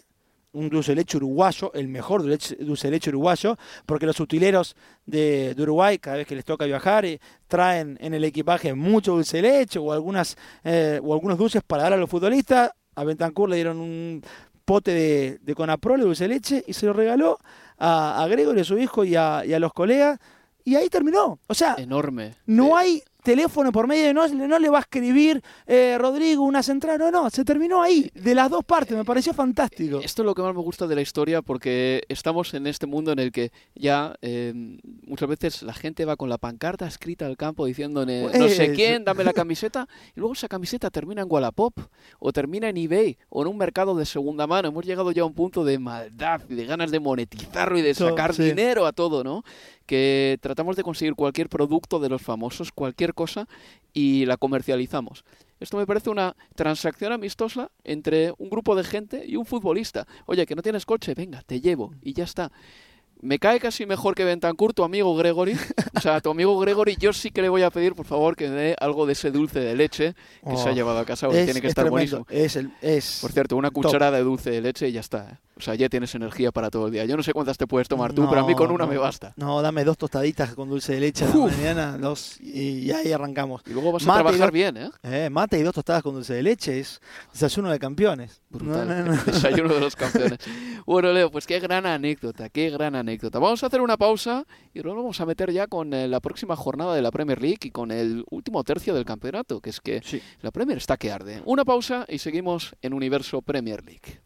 un dulce de leche uruguayo, el mejor dulce de leche uruguayo, porque los utileros de, de Uruguay, cada vez que les toca viajar, eh, traen en el equipaje mucho dulce de leche o, algunas, eh, o algunos dulces para dar a los futbolistas. A Bentancur le dieron un pote de, de Conaprol de dulce de leche y se lo regaló a, a Gregory, a su hijo y a, y a los colegas, y ahí terminó. O sea, enorme. No sí. hay teléfono por medio, no, no le va a escribir eh, Rodrigo una central, no, no, se terminó ahí, de las dos partes, me pareció fantástico. Esto es lo que más me gusta de la historia, porque estamos en este mundo en el que ya eh, muchas veces la gente va con la pancarta escrita al campo diciendo pues, no sé quién, dame la camiseta, y luego esa camiseta termina en Wallapop, o termina en eBay, o en un mercado de segunda mano. Hemos llegado ya a un punto de maldad y de ganas de monetizarlo y de sacar sí. dinero a todo, ¿no? Que tratamos de conseguir cualquier producto de los famosos, cualquier cosa, y la comercializamos. Esto me parece una transacción amistosa entre un grupo de gente y un futbolista. Oye, que no tienes coche, venga, te llevo, y ya está. Me cae casi mejor que Bentancur, tu amigo Gregory. O sea, tu amigo Gregory, yo sí que le voy a pedir, por favor, que me dé algo de ese dulce de leche que oh, se ha llevado a casa, porque es, tiene que estar tremendo. Buenísimo. Es el, es por cierto, una cucharada top. de dulce de leche y ya está. ¿eh? O sea, ya tienes energía para todo el día. Yo no sé cuántas te puedes tomar tú, no, pero a mí con una no, me basta. No, dame dos tostaditas con dulce de leche a la mañana, dos, y, y ahí arrancamos. Y luego vas mate a trabajar dos, bien, ¿eh? ¿eh? Mate y dos tostadas con dulce de leche es desayuno de campeones. Brutal. No, no, no. Desayuno de los campeones. Bueno, Leo, pues qué gran anécdota, qué gran anécdota. Vamos a hacer una pausa y luego vamos a meter ya con eh, la próxima jornada de la Premier League y con el último tercio del campeonato, que es que sí. la Premier está que arde. Una pausa y seguimos en Universo Premier League.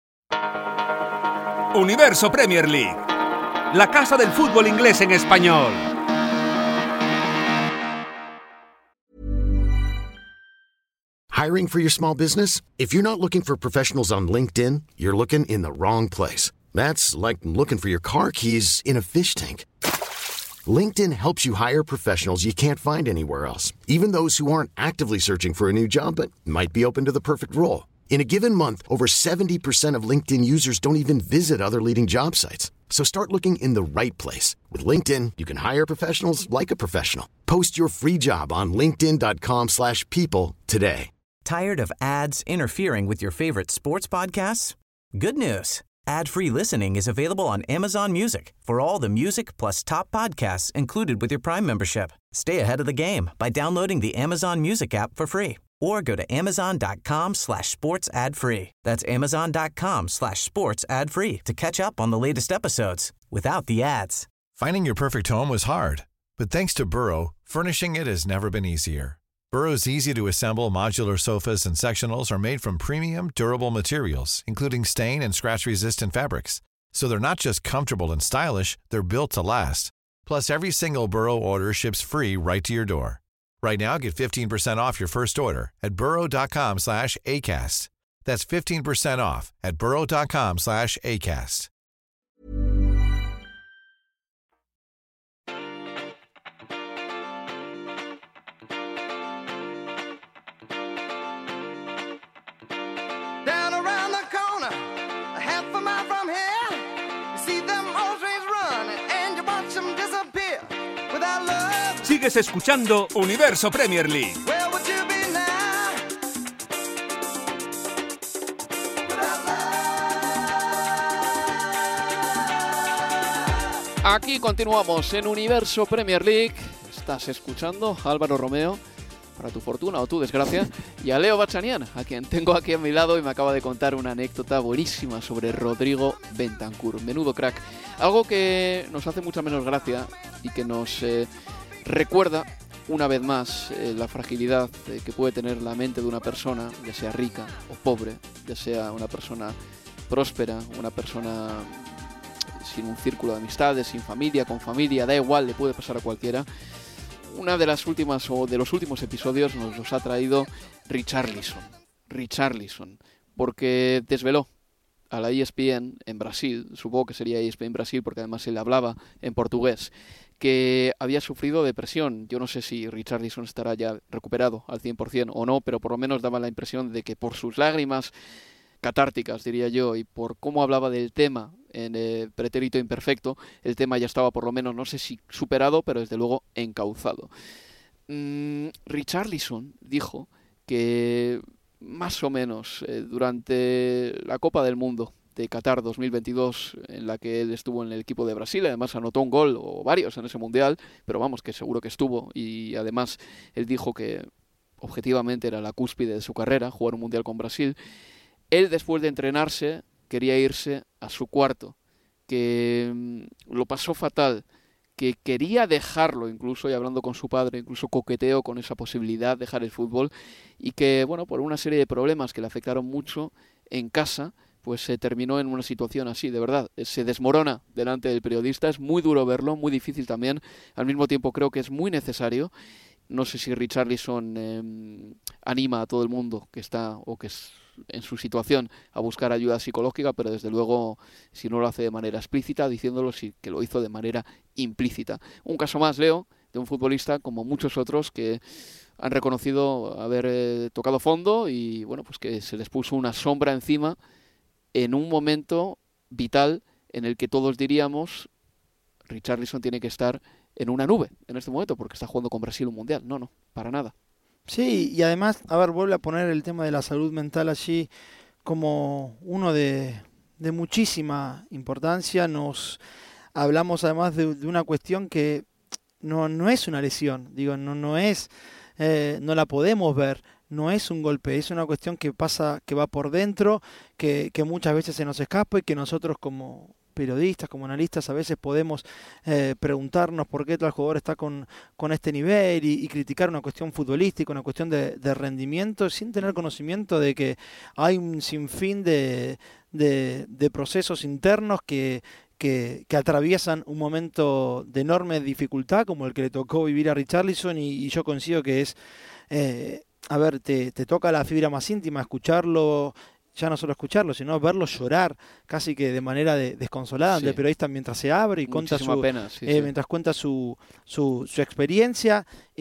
Universo Premier League, la casa del fútbol inglés en español. Hiring for your small business? If you're not looking for professionals on LinkedIn, you're looking in the wrong place. That's like looking for your car keys in a fish tank. LinkedIn helps you hire professionals you can't find anywhere else, even those who aren't actively searching for a new job but might be open to the perfect role. In a given month, over seventy percent of LinkedIn users don't even visit other leading job sites. So start looking in the right place. With LinkedIn, you can hire professionals like a professional. Post your free job on linkedin.com slash people today. Tired of ads interfering with your favorite sports podcasts? Good news. Ad-free listening is available on Amazon Music for all the music plus top podcasts included with your Prime membership. Stay ahead of the game by downloading the Amazon Music app for free or go to amazon.com slash sports ad free. That's amazon.com slash sports ad free to catch up on the latest episodes without the ads. Finding your perfect home was hard, but thanks to Burrow, furnishing it has never been easier. Burrow's easy-to-assemble modular sofas and sectionals are made from premium, durable materials, including stain and scratch-resistant fabrics. So they're not just comfortable and stylish, they're built to last. Plus, every single Burrow order ships free right to your door. Right now, get fifteen percent off your first order at burrow.com slash ACAST. That's fifteen percent off at burrow.com slash ACAST. Down around the corner, a half a mile from here, you see them old trains running and you watch them disappear without love. Sigues escuchando Universo Premier League. Where would you be now? Without love. Aquí continuamos en Universo Premier League. Estás escuchando a Álvaro Romeo, para tu fortuna o tu desgracia, y a Leo Bachanian, a quien tengo aquí a mi lado y me acaba de contar una anécdota buenísima sobre Rodrigo Bentancur. Menudo crack. Algo que nos hace mucha menos gracia y que nos eh, recuerda una vez más eh, la fragilidad eh, que puede tener la mente de una persona, ya sea rica o pobre, ya sea una persona próspera, una persona sin un círculo de amistades, sin familia, con familia, da igual, le puede pasar a cualquiera. Una de las últimas o de los últimos episodios nos los ha traído Richarlison. Richarlison, porque desveló a la E S P N en Brasil, supongo que sería E S P N en Brasil porque además él hablaba en portugués, que había sufrido depresión. Yo no sé si Richarlison estará ya recuperado al cien por ciento o no, pero por lo menos daba la impresión de que por sus lágrimas catárticas, diría yo, y por cómo hablaba del tema en eh, pretérito imperfecto, el tema ya estaba por lo menos, no sé si superado, pero desde luego encauzado. Mm, Richarlison dijo que más o menos eh, durante la Copa del Mundo de Qatar dos mil veintidós, en la que él estuvo en el equipo de Brasil, además anotó un gol o varios en ese mundial, pero vamos, que seguro que estuvo, y además él dijo que objetivamente era la cúspide de su carrera, jugar un mundial con Brasil. Él, después de entrenarse, quería irse a su cuarto, que mmm, lo pasó fatal, que quería dejarlo incluso, y hablando con su padre, incluso coqueteó con esa posibilidad de dejar el fútbol, y que, bueno, por una serie de problemas que le afectaron mucho en casa, pues se terminó en una situación así, de verdad, se desmorona delante del periodista. Es muy duro verlo, muy difícil también, al mismo tiempo creo que es muy necesario. No sé si Richarlison eh, anima a todo el mundo que está o que es en su situación a buscar ayuda psicológica, pero desde luego, si no lo hace de manera explícita, diciéndolo, sí que lo hizo de manera implícita. Un caso más, Leo, de un futbolista como muchos otros que han reconocido haber eh, tocado fondo y, bueno, pues que se les puso una sombra encima en un momento vital en el que todos diríamos Richarlison tiene que estar en una nube en este momento porque está jugando con Brasil un mundial. No, no, para nada. Sí, y además, a ver, vuelve a poner el tema de la salud mental allí como uno de, de muchísima importancia. Nos hablamos además de, de una cuestión que no, no es una lesión, digo, no, no es, eh, no la podemos ver. No es un golpe, es una cuestión que pasa, que va por dentro, que, que muchas veces se nos escapa y que nosotros como periodistas, como analistas, a veces podemos eh, preguntarnos por qué tal jugador está con, con este nivel y, y criticar una cuestión futbolística, una cuestión de, de rendimiento, sin tener conocimiento de que hay un sinfín de, de, de procesos internos que, que, que atraviesan un momento de enorme dificultad, como el que le tocó vivir a Richarlison, y, y yo coincido que es... Eh, a ver, te, te toca la fibra más íntima, escucharlo, ya no solo escucharlo, sino verlo llorar casi que de manera de, desconsolada, sí. El periodista mientras se abre y cuenta su, pena, sí, eh, sí. mientras cuenta su, su, su experiencia.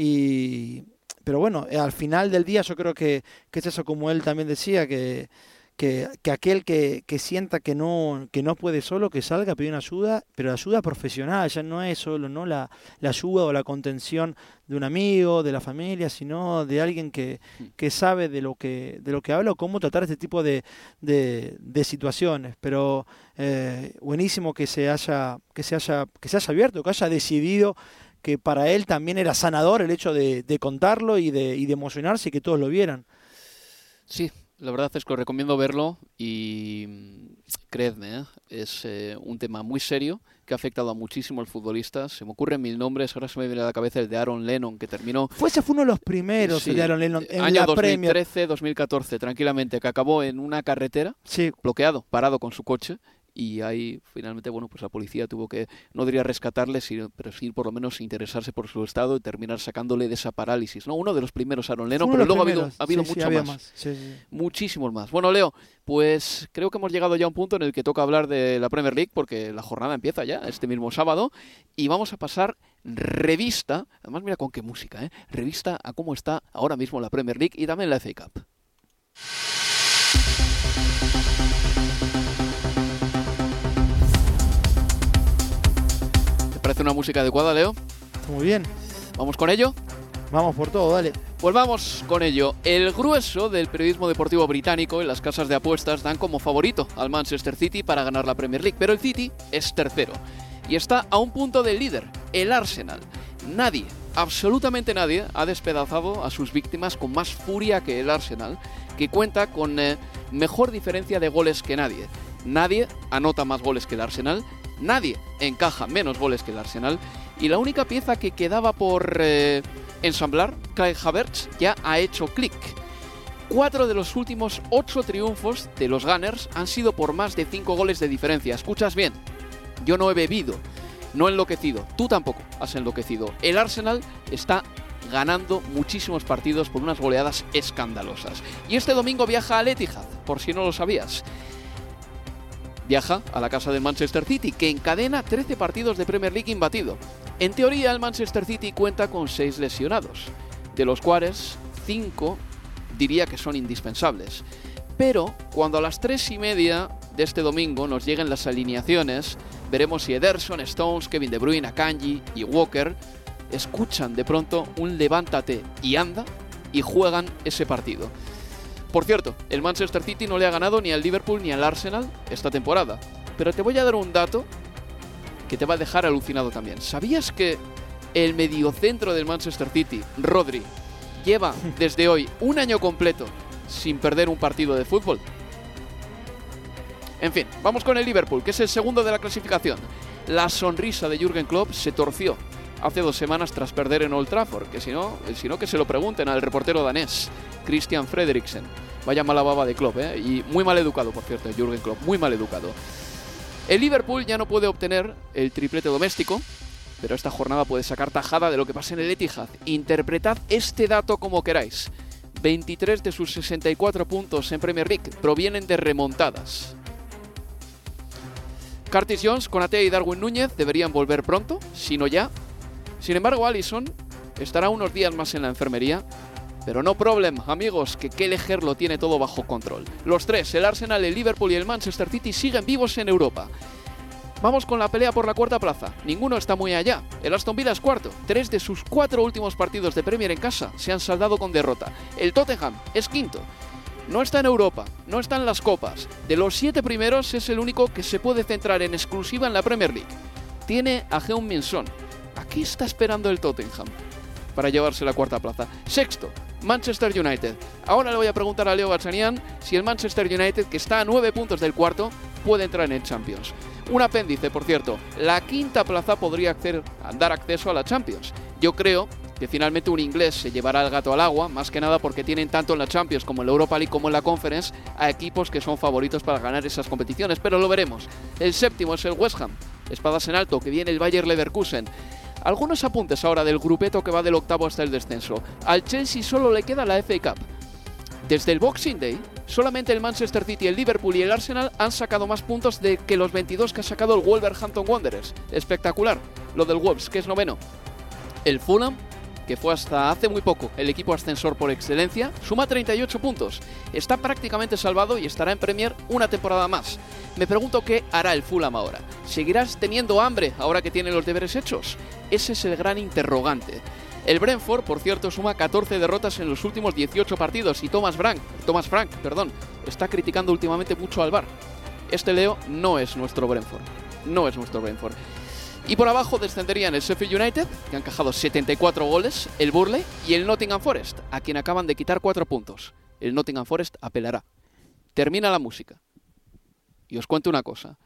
Y pero bueno, eh, al final del día yo creo que, que es eso, como él también decía, que, que, que aquel que, que sienta que no, que no puede solo, que salga a pedir una ayuda, pero ayuda profesional, ya no es solo no la, la ayuda o la contención de un amigo, de la familia, sino de alguien que, que sabe de lo que de lo que habla o cómo tratar este tipo de, de, de situaciones. Pero eh, buenísimo que se haya que se haya que se haya abierto, que haya decidido que para él también era sanador el hecho de, de contarlo y de, y de emocionarse y que todos lo vieran. Sí, la verdad es que os recomiendo verlo y creedme, ¿eh? es eh, un tema muy serio que ha afectado a muchísimos futbolistas. Se me ocurren mil nombres, ahora se me viene a la cabeza el de Aaron Lennon, que terminó... Fue, ese fue uno de los primeros, sí, el de Aaron Lennon, en año la dos mil trece, Premier. dos mil catorce, tranquilamente, que acabó en una carretera, sí. bloqueado, parado con su coche, y ahí finalmente, bueno, pues la policía tuvo que, no diría rescatarle, sino, pero sí por lo menos interesarse por su estado y terminar sacándole de esa parálisis, ¿no? Uno de los primeros, Aaron Lennon, pero luego primeros. ha habido, ha habido sí, mucho sí, más, más. Sí, sí. muchísimos más. Bueno, Leo, pues creo que hemos llegado ya a un punto en el que toca hablar de la Premier League, porque la jornada empieza ya este mismo sábado, y vamos a pasar revista, además mira con qué música, ¿eh? Revista a cómo está ahora mismo la Premier League y también la F A Cup. ¿Parece una música adecuada, Leo? Muy bien. ¿Vamos con ello? Vamos por todo, dale. Pues vamos con ello. El grueso del periodismo deportivo británico y las casas de apuestas dan como favorito al Manchester City para ganar la Premier League, pero el City es tercero y está a un punto del líder, el Arsenal. Nadie, absolutamente nadie, ha despedazado a sus víctimas con más furia que el Arsenal, que cuenta con eh, mejor diferencia de goles que nadie. Nadie anota más goles que el Arsenal. Nadie encaja menos goles que el Arsenal, y la única pieza que quedaba por eh, ensamblar, Kai Havertz, ya ha hecho clic. Cuatro de los últimos ocho triunfos de los Gunners han sido por más de cinco goles de diferencia. Escuchas bien, yo no he bebido, no he enloquecido, tú tampoco has enloquecido. El Arsenal está ganando muchísimos partidos por unas goleadas escandalosas. Y este domingo viaja al Etihad, por si no lo sabías. Viaja a la casa del Manchester City, que encadena trece partidos de Premier League imbatido. En teoría, el Manchester City cuenta con seis lesionados, de los cuales cinco diría que son indispensables. Pero cuando a las tres y media de este domingo nos lleguen las alineaciones, veremos si Ederson, Stones, Kevin De Bruyne, Akanji y Walker escuchan de pronto un levántate y anda y juegan ese partido. Por cierto, el Manchester City no le ha ganado ni al Liverpool ni al Arsenal esta temporada. Pero te voy a dar un dato que te va a dejar alucinado también. ¿Sabías que el mediocentro del Manchester City, Rodri, lleva desde hoy un año completo sin perder un partido de fútbol? En fin, vamos con el Liverpool, que es el segundo de la clasificación. La sonrisa de Jürgen Klopp se torció hace dos semanas tras perder en Old Trafford, que si no, si no que se lo pregunten al reportero danés, Christian Frederiksen. Vaya mala baba de Klopp, ¿eh? Y muy mal educado, por cierto, Jürgen Klopp, muy mal educado. El Liverpool ya no puede obtener el triplete doméstico, pero esta jornada puede sacar tajada de lo que pasa en el Etihad. Interpretad este dato como queráis. veintitrés de sus sesenta y cuatro puntos en Premier League provienen de remontadas. Curtis Jones, Konaté y Darwin Núñez deberían volver pronto, si no ya. Sin embargo, Alisson estará unos días más en la enfermería, pero no problem, amigos, que Kelleher lo tiene todo bajo control. Los tres, el Arsenal, el Liverpool y el Manchester City, siguen vivos en Europa. Vamos con la pelea por la cuarta plaza. Ninguno está muy allá. El Aston Villa es cuarto. Tres de sus cuatro últimos partidos de Premier en casa se han saldado con derrota. El Tottenham es quinto. No está en Europa, no está en las copas. De los siete primeros es el único que se puede centrar en exclusiva en la Premier League. Tiene a Heung-min Son. ¿A qué está esperando el Tottenham para llevarse la cuarta plaza? Sexto, Manchester United. Ahora le voy a preguntar a Leo Bachanian si el Manchester United, que está a nueve puntos del cuarto, puede entrar en Champions. Un apéndice, por cierto. La quinta plaza podría acceder, dar acceso a la Champions. Yo creo que finalmente un inglés se llevará el gato al agua, más que nada porque tienen tanto en la Champions como en la Europa League como en la Conference a equipos que son favoritos para ganar esas competiciones, pero lo veremos. El séptimo es el West Ham, espadas en alto, que viene el Bayer Leverkusen. Algunos apuntes ahora del grupeto que va del octavo hasta el descenso. Al Chelsea solo le queda la F A Cup. Desde el Boxing Day, solamente el Manchester City, el Liverpool y el Arsenal han sacado más puntos de que los veintidós que ha sacado el Wolverhampton Wanderers. Espectacular, lo del Wolves, que es noveno. El Fulham, que fue hasta hace muy poco el equipo ascensor por excelencia, suma treinta y ocho puntos. Está prácticamente salvado y estará en Premier una temporada más. Me pregunto qué hará el Fulham ahora. ¿Seguirás teniendo hambre ahora que tiene los deberes hechos? Ese es el gran interrogante. El Brentford, por cierto, suma catorce derrotas en los últimos dieciocho partidos y Thomas Frank, Thomas Frank, perdón, está criticando últimamente mucho al V A R. Este Leo no es nuestro Brentford. No es nuestro Brentford. Y por abajo descenderían el Sheffield United, que han encajado setenta y cuatro goles, el Burnley y el Nottingham Forest, a quien acaban de quitar cuatro puntos. El Nottingham Forest apelará. Termina la música. Y os cuento una cosa.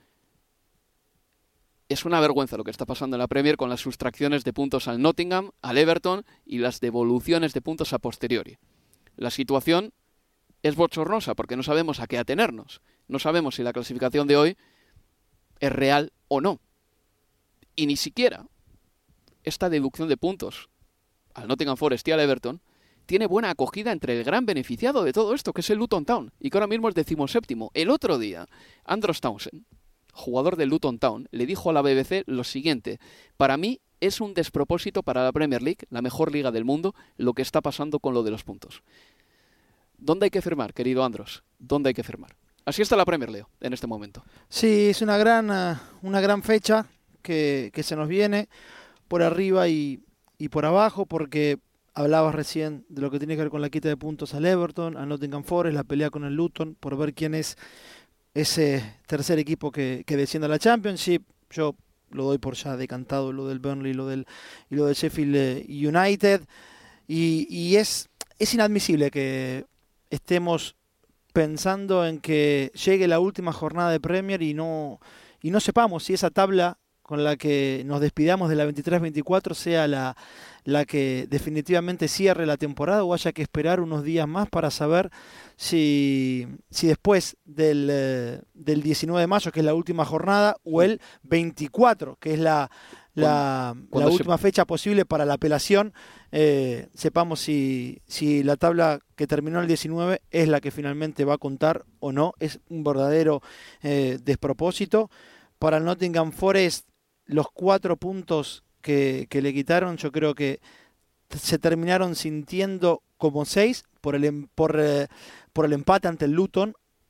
Es una vergüenza lo que está pasando en la Premier con las sustracciones de puntos al Nottingham, al Everton y las devoluciones de puntos a posteriori. La situación es bochornosa porque no sabemos a qué atenernos. No sabemos si la clasificación de hoy es real o no. Y ni siquiera esta deducción de puntos al Nottingham Forest y al Everton tiene buena acogida entre el gran beneficiado de todo esto, que es el Luton Town, y que ahora mismo es decimoséptimo. El otro día, Andros Townsend, jugador del Luton Town, le dijo a la B B C lo siguiente: para mí es un despropósito para la Premier League, la mejor liga del mundo, lo que está pasando con lo de los puntos. ¿Dónde hay que firmar, querido Andros? ¿Dónde hay que firmar? Así está la Premier, Leo, en este momento. Sí, es una gran, uh, una gran fecha que, que se nos viene por arriba y, y por abajo, porque hablabas recién de lo que tiene que ver con la quita de puntos al Everton, al Nottingham Forest, la pelea con el Luton, por ver quién es ese tercer equipo que, que desciende a la Championship. Yo lo doy por ya decantado, lo del Burnley y lo del, y lo del Sheffield United. Y, y es, es inadmisible que estemos pensando en que llegue la última jornada de Premier y no, y no sepamos si esa tabla con la que nos despidamos de la veintitrés veinticuatro sea la, la que definitivamente cierre la temporada, o haya que esperar unos días más para saber si, si después del, eh, del diecinueve de mayo, que es la última jornada, o el veinticuatro, que es la, la, la última se... fecha posible para la apelación, eh, sepamos si, si la tabla que terminó el diecinueve es la que finalmente va a contar o no. Es un verdadero eh, despropósito. Para el Nottingham Forest, los cuatro puntos que, que le quitaron, yo creo que se terminaron sintiendo como seis por el, por, eh, por el empate ante el Luton.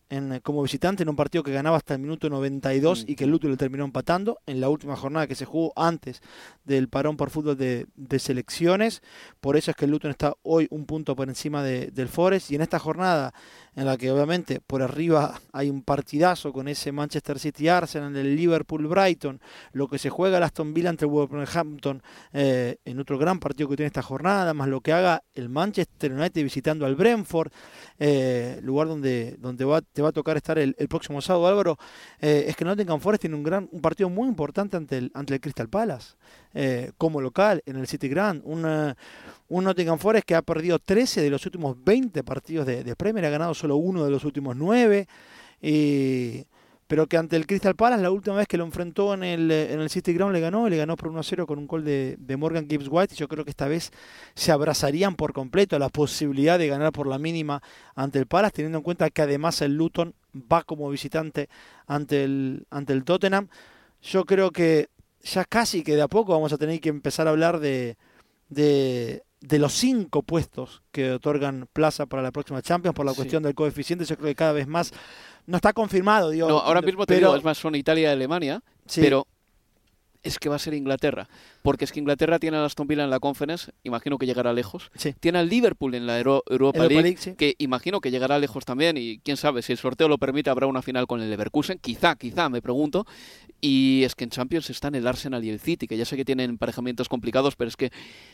en, como visitante en un partido que ganaba hasta el minuto noventa y dos mm. y que el Luton le terminó empatando en la última jornada que se jugó antes del parón por fútbol de, de selecciones. Por eso es que el Luton está hoy un punto por encima de, del Forest, y en esta jornada en la que obviamente por arriba hay un partidazo con ese Manchester City-Arsenal, el Liverpool-Brighton, lo que se juega el Aston Villa ante el Wolverhampton eh, en otro gran partido que tiene esta jornada, más lo que haga el Manchester United visitando al Brentford, eh, lugar donde, donde va, te va a tocar estar el, el próximo sábado, Álvaro, eh, es que Nottingham Forest tiene un, gran, un partido muy importante ante el, ante el Crystal Palace, eh, como local en el City Ground, una, un Nottingham Forest que ha perdido trece de los últimos veinte partidos de, de Premier, ha ganado solo uno de los últimos nueve, y, pero que ante el Crystal Palace la última vez que lo enfrentó en el, en el City Ground le ganó, y le ganó por uno a cero con un gol de, de Morgan Gibbs-White, y yo creo que esta vez se abrazarían por completo a la posibilidad de ganar por la mínima ante el Palace, teniendo en cuenta que además el Luton va como visitante ante el, ante el Tottenham. Yo creo que ya casi que de a poco vamos a tener que empezar a hablar de, de, de los cinco puestos que otorgan plaza para la próxima Champions por la sí. cuestión del coeficiente. Yo creo que cada vez más no está confirmado. Digo, no, ahora mismo te pero, digo, es más, son Italia y Alemania, sí. pero es que va a ser Inglaterra, porque es que Inglaterra tiene a Aston Villa en la Conference, imagino que llegará lejos, sí. tiene al Liverpool en la Euro Europa, Europa League, League sí. que imagino que llegará lejos también, y quién sabe, si el sorteo lo permite habrá una final con el Leverkusen, quizá, quizá, me pregunto, y es que en Champions están el Arsenal y el City, que ya sé que tienen emparejamientos complicados, pero es que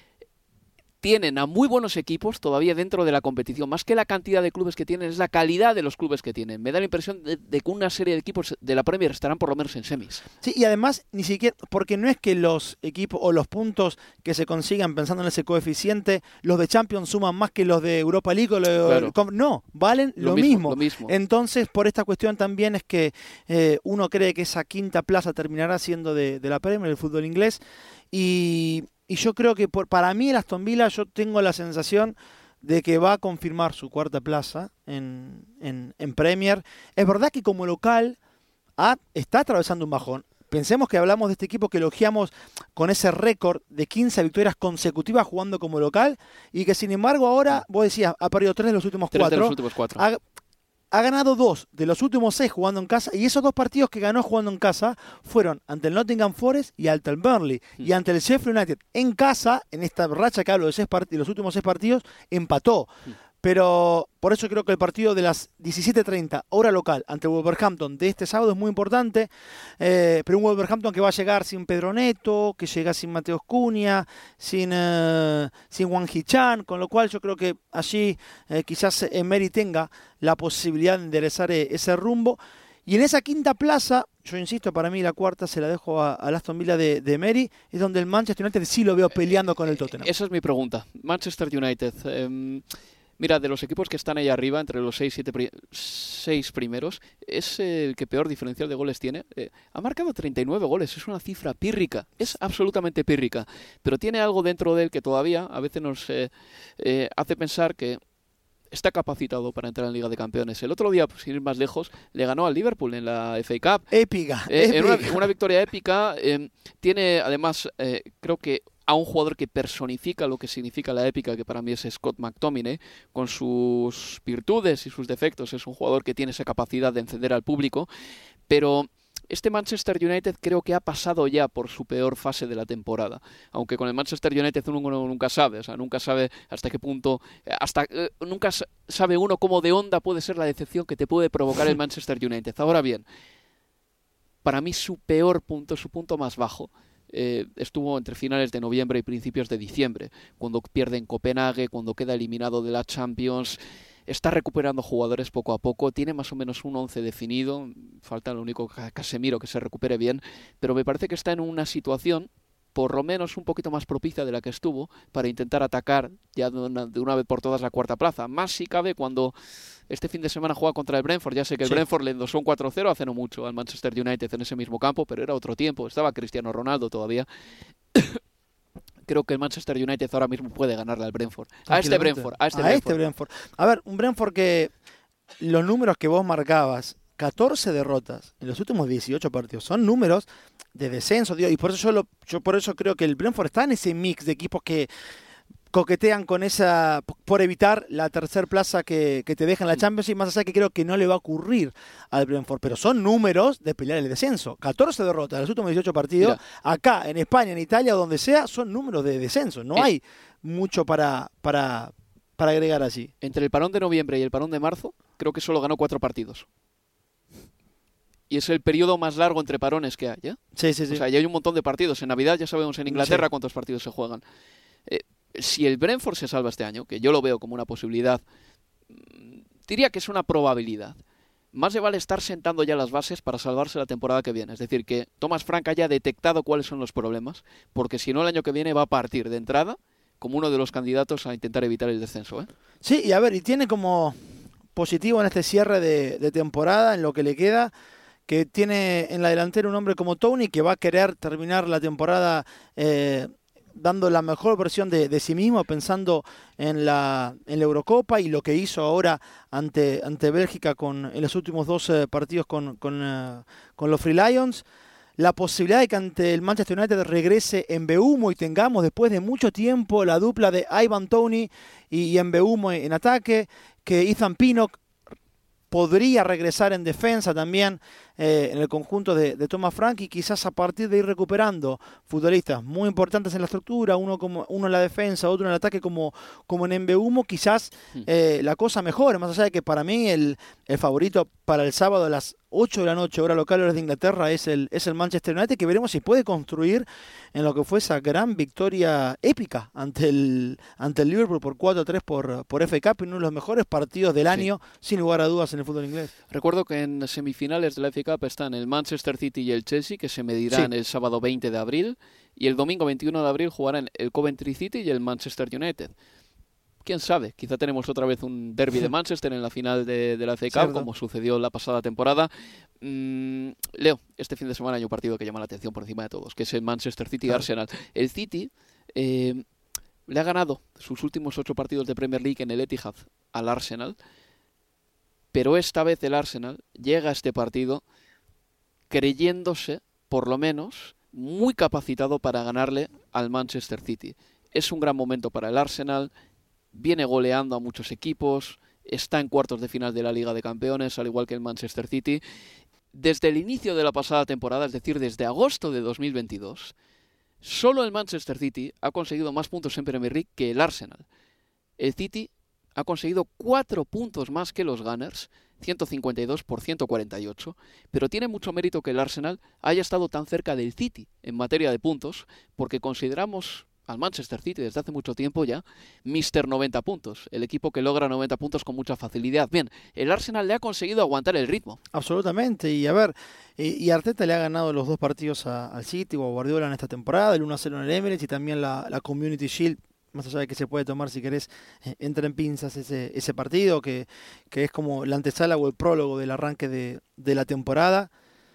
tienen a muy buenos equipos todavía dentro de la competición. Más que la cantidad de clubes que tienen, es la calidad de los clubes que tienen. Me da la impresión de, de que una serie de equipos de la Premier estarán por lo menos en semis. Sí, y además, ni siquiera, porque no es que los equipos o los puntos que se consigan pensando en ese coeficiente, los de Champions suman más que los de Europa League o los, claro. no, valen lo, lo, mismo, mismo, lo mismo. Entonces, por esta cuestión también es que eh, uno cree que esa quinta plaza terminará siendo de, de la Premier, del fútbol inglés, y... Y yo creo que por, para mí el Aston Villa, yo tengo la sensación de que va a confirmar su cuarta plaza en, en, en Premier. Es verdad que como local ha, está atravesando un bajón. Pensemos que hablamos de este equipo que elogiamos con ese récord de quince victorias consecutivas jugando como local, y que sin embargo ahora, vos decías, ha perdido tres de los últimos tres cuatro. De los últimos cuatro. Ha, Ha ganado dos de los últimos seis jugando en casa, y esos dos partidos que ganó jugando en casa fueron ante el Nottingham Forest y ante el Burnley. Mm. Y ante el Sheffield United en casa, en esta racha que hablo de seis part- los últimos seis partidos, empató. Mm. Pero por eso creo que el partido de las diecisiete treinta, hora local, ante Wolverhampton de este sábado es muy importante. Eh, pero un Wolverhampton que va a llegar sin Pedro Neto, que llega sin Mateus Cunha, sin, eh, sin Wang Hee-chan, con lo cual yo creo que allí eh, quizás Emery tenga la posibilidad de enderezar eh, ese rumbo. Y en esa quinta plaza, yo insisto, para mí la cuarta se la dejo a, a Aston Villa de, de Emery, es donde el Manchester United sí lo veo peleando con el Tottenham. Esa es mi pregunta. Manchester United... Eh, Mira, de los equipos que están ahí arriba, entre los seis, siete pri- seis primeros, es el que peor diferencial de goles tiene. Eh, ha marcado treinta y nueve goles, es una cifra pírrica, es absolutamente pírrica. Pero tiene algo dentro de él que todavía a veces nos eh, eh, hace pensar que está capacitado para entrar en Liga de Campeones. El otro día, pues, sin ir más lejos, le ganó al Liverpool en la F A Cup. Épica. Eh, épica. En una, una victoria épica. Eh, tiene, además, eh, creo que a un jugador que personifica lo que significa la épica, que para mí es Scott McTominay, con sus virtudes y sus defectos. Es un jugador que tiene esa capacidad de encender al público, pero este Manchester United creo que ha pasado ya por su peor fase de la temporada, aunque con el Manchester United uno nunca sabe, o sea, nunca sabe hasta qué punto, hasta eh, nunca sabe uno cómo de honda puede ser la decepción que te puede provocar el Manchester United. Ahora bien, para mí su peor punto, su punto más bajo, Eh, estuvo entre finales de noviembre y principios de diciembre, cuando pierde en Copenhague, cuando queda eliminado de la Champions. Está recuperando jugadores poco a poco, tiene más o menos un once definido, falta lo único Casemiro que se recupere bien, pero me parece que está en una situación por lo menos un poquito más propicia de la que estuvo para intentar atacar ya de una, de una vez por todas la cuarta plaza. Más si cabe cuando este fin de semana juega contra el Brentford. Ya sé que el sí. Brentford le endosó un cuatro cero hace no mucho al Manchester United en ese mismo campo, pero era otro tiempo, estaba Cristiano Ronaldo todavía. Creo que el Manchester United ahora mismo puede ganarle al Brentford. A este Brentford. A este, a Brentford. este Brentford. A ver, un Brentford que los números que vos marcabas, catorce derrotas en los últimos dieciocho partidos, son números de descenso, digo, y por eso yo, lo, yo por eso creo que el Brentford está en ese mix de equipos que coquetean con esa, por evitar la tercer plaza que, que te deja en la Champions, y más allá que creo que no le va a ocurrir al Brentford, pero son números de pelear el descenso. catorce derrotas en los últimos dieciocho partidos. Mira, acá, en España, en Italia, donde sea, son números de descenso. No eh. hay mucho para, para, para agregar allí. Entre el parón de noviembre y el parón de marzo, creo que solo ganó cuatro partidos. Y es el periodo más largo entre parones que hay, ¿eh? Sí, sí, sí. O sea, ya hay un montón de partidos. En Navidad ya sabemos en Inglaterra sí. cuántos partidos se juegan. Eh, si el Brentford se salva este año, que yo lo veo como una posibilidad, diría que es una probabilidad. Más le vale estar sentando ya las bases para salvarse la temporada que viene. Es decir, que Thomas Frank haya detectado cuáles son los problemas, porque si no el año que viene va a partir de entrada como uno de los candidatos a intentar evitar el descenso, ¿eh? Sí, y a ver, y tiene como positivo en este cierre de, de temporada, en lo que le queda, que tiene en la delantera un hombre como Tony, que va a querer terminar la temporada eh, dando la mejor versión de, de sí mismo, pensando en la, en la Eurocopa y lo que hizo ahora ante, ante Bélgica con, en los últimos dos eh, partidos con, con, uh, con los Free Lions. La posibilidad de que ante el Manchester United regrese Mbeumo y tengamos después de mucho tiempo la dupla de Ivan Toney y, y Mbeumo en ataque, que Ethan Pinnock podría regresar en defensa también eh, en el conjunto de, de Thomas Frank, y quizás a partir de ir recuperando futbolistas muy importantes en la estructura, uno como uno en la defensa, otro en el ataque como, como en Mbeumo, quizás eh, la cosa mejore, más allá de que para mí el, el favorito para el sábado a las ocho de la noche, hora local, hora de Inglaterra, es el, es el Manchester United, que veremos si puede construir en lo que fue esa gran victoria épica ante el, ante el Liverpool por cuatro a tres por, por F A Cup, uno de los mejores partidos del año, sí. sin lugar a dudas, en el fútbol inglés. Recuerdo que en semifinales de la F A Cup están el Manchester City y el Chelsea, que se medirán sí. el sábado veinte de abril, y el domingo veintiuno de abril jugarán el Coventry City y el Manchester United. Quién sabe, quizá tenemos otra vez un derbi de Manchester en la final de, de la F A Cup, Cierto. como sucedió la pasada temporada. Mm, Leo, este fin de semana hay un partido que llama la atención por encima de todos, que es el Manchester City-Arsenal. Claro. El City eh, le ha ganado sus últimos ocho partidos de Premier League en el Etihad al Arsenal, pero esta vez el Arsenal llega a este partido creyéndose, por lo menos, muy capacitado para ganarle al Manchester City. Es un gran momento para el Arsenal. Viene goleando a muchos equipos, está en cuartos de final de la Liga de Campeones, al igual que el Manchester City. Desde el inicio de la pasada temporada, es decir, desde agosto de dos mil veintidós, solo el Manchester City ha conseguido más puntos en Premier League que el Arsenal. El City ha conseguido cuatro puntos más que los Gunners, ciento cincuenta y dos por ciento cuarenta y ocho, pero tiene mucho mérito que el Arsenal haya estado tan cerca del City en materia de puntos, porque consideramos al Manchester City desde hace mucho tiempo ya míster noventa puntos, el equipo que logra noventa puntos con mucha facilidad. Bien, el Arsenal le ha conseguido aguantar el ritmo. Absolutamente, y a ver, y, y Arteta le ha ganado los dos partidos a, al City o a Guardiola en esta temporada, el uno a cero en el Emirates y también la, la Community Shield, más allá de que se puede tomar, si querés, eh, entra en pinzas ese, ese partido, que, que es como la antesala o el prólogo del arranque de, de la temporada.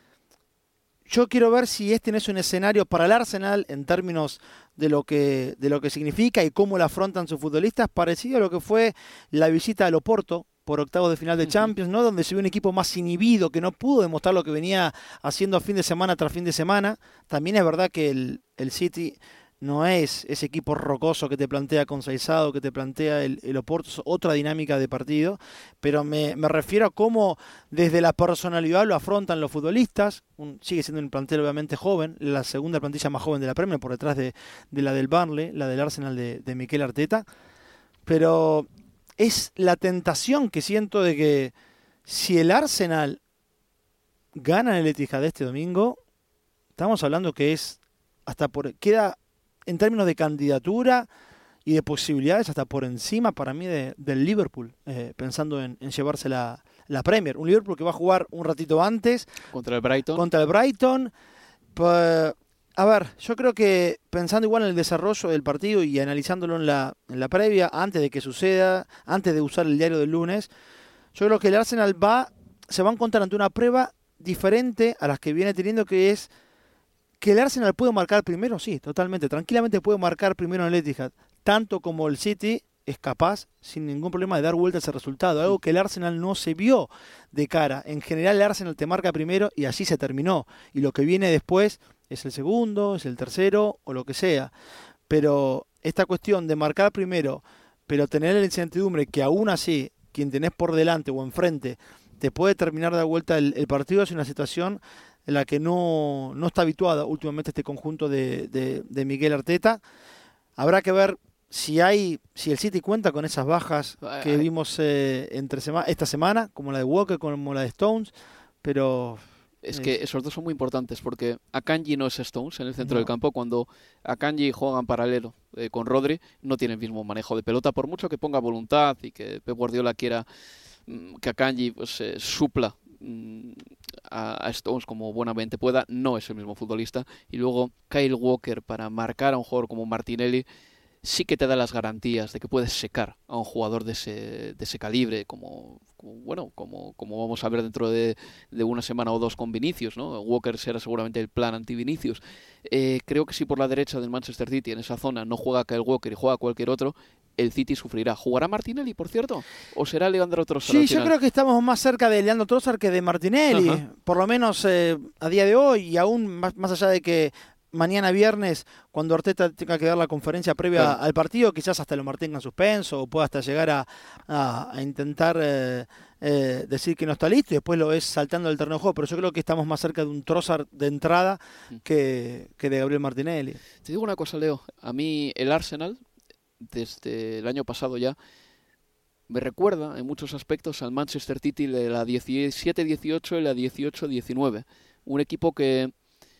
Yo quiero ver si este no es un escenario para el Arsenal en términos de lo que de lo que significa y cómo lo afrontan sus futbolistas, parecido a lo que fue la visita al Oporto por octavos de final de Champions, ¿no? Donde se vio un equipo más inhibido, que no pudo demostrar lo que venía haciendo fin de semana tras fin de semana. También es verdad que el, el City no es ese equipo rocoso que te plantea Conceição, que te plantea el, el Oporto, es otra dinámica de partido, pero me, me refiero a cómo desde la personalidad lo afrontan los futbolistas. Un, sigue siendo un plantel obviamente joven, la segunda plantilla más joven de la Premier, por detrás de, de la del Burnley, la del Arsenal de, de Mikel Arteta, pero es la tentación que siento de que si el Arsenal gana en el Etihad este domingo, estamos hablando que es hasta por queda en términos de candidatura y de posibilidades hasta por encima para mí de, del Liverpool, eh, pensando en, en llevarse la, la Premier. Un Liverpool que va a jugar un ratito antes contra el Brighton. Contra el Brighton. Pues, a ver, yo creo que pensando igual en el desarrollo del partido y analizándolo en la, en la previa, antes de que suceda, antes de usar el diario del lunes, yo creo que el Arsenal va, se va a encontrar ante una prueba diferente a las que viene teniendo, que es que el Arsenal puede marcar primero, sí, totalmente, tranquilamente puede marcar primero en el Etihad, tanto como el City es capaz, sin ningún problema, de dar vuelta a ese resultado, algo que el Arsenal no se vio de cara. En general el Arsenal te marca primero y así se terminó, y lo que viene después es el segundo, es el tercero o lo que sea, pero esta cuestión de marcar primero, pero tener la incertidumbre que aún así, quien tenés por delante o enfrente, te puede terminar de dar vuelta el, el partido, es una situación en la que no, no está habituada últimamente este conjunto de, de, de Miguel Arteta. Habrá que ver si hay, si el City cuenta con esas bajas que vimos eh, entre sema- esta semana, como la de Walker, como la de Stones, pero... Es que esos dos son muy importantes porque Akanji no es Stones en el centro No. del campo. Cuando Akanji juega en paralelo eh, con Rodri, no tiene el mismo manejo de pelota, por mucho que ponga voluntad y que Pep Guardiola quiera mm, que Akanji pues, eh, supla mm, a, a Stones como buenamente pueda, no es el mismo futbolista. Y luego Kyle Walker para marcar a un jugador como Martinelli sí que te da las garantías de que puedes secar a un jugador de ese, de ese calibre, como, como bueno, como, como vamos a ver dentro de, de una semana o dos con Vinicius, ¿no? Walker será seguramente el plan anti-Vinicius. Eh, creo que si por la derecha del Manchester City en esa zona no juega Kyle Walker y juega cualquier otro, el City sufrirá. ¿Jugará Martinelli, por cierto? ¿O será Leandro Trossard? Sí, yo creo que estamos más cerca de Leandro Trossard que de Martinelli, Ajá. por lo menos eh, a día de hoy, y aún más, más allá de que mañana viernes, cuando Arteta tenga que dar la conferencia previa Claro. al partido, quizás hasta lo mantenga en suspenso o pueda hasta llegar a, a, a intentar eh, eh, decir que no está listo y después lo ves saltando del terreno de juego, pero yo creo que estamos más cerca de un Trossard de entrada que, que de Gabriel Martinelli. Te digo una cosa, Leo. A mí el Arsenal, desde el año pasado ya, me recuerda en muchos aspectos al Manchester City de la diecisiete dieciocho y la dieciocho diecinueve. Un equipo que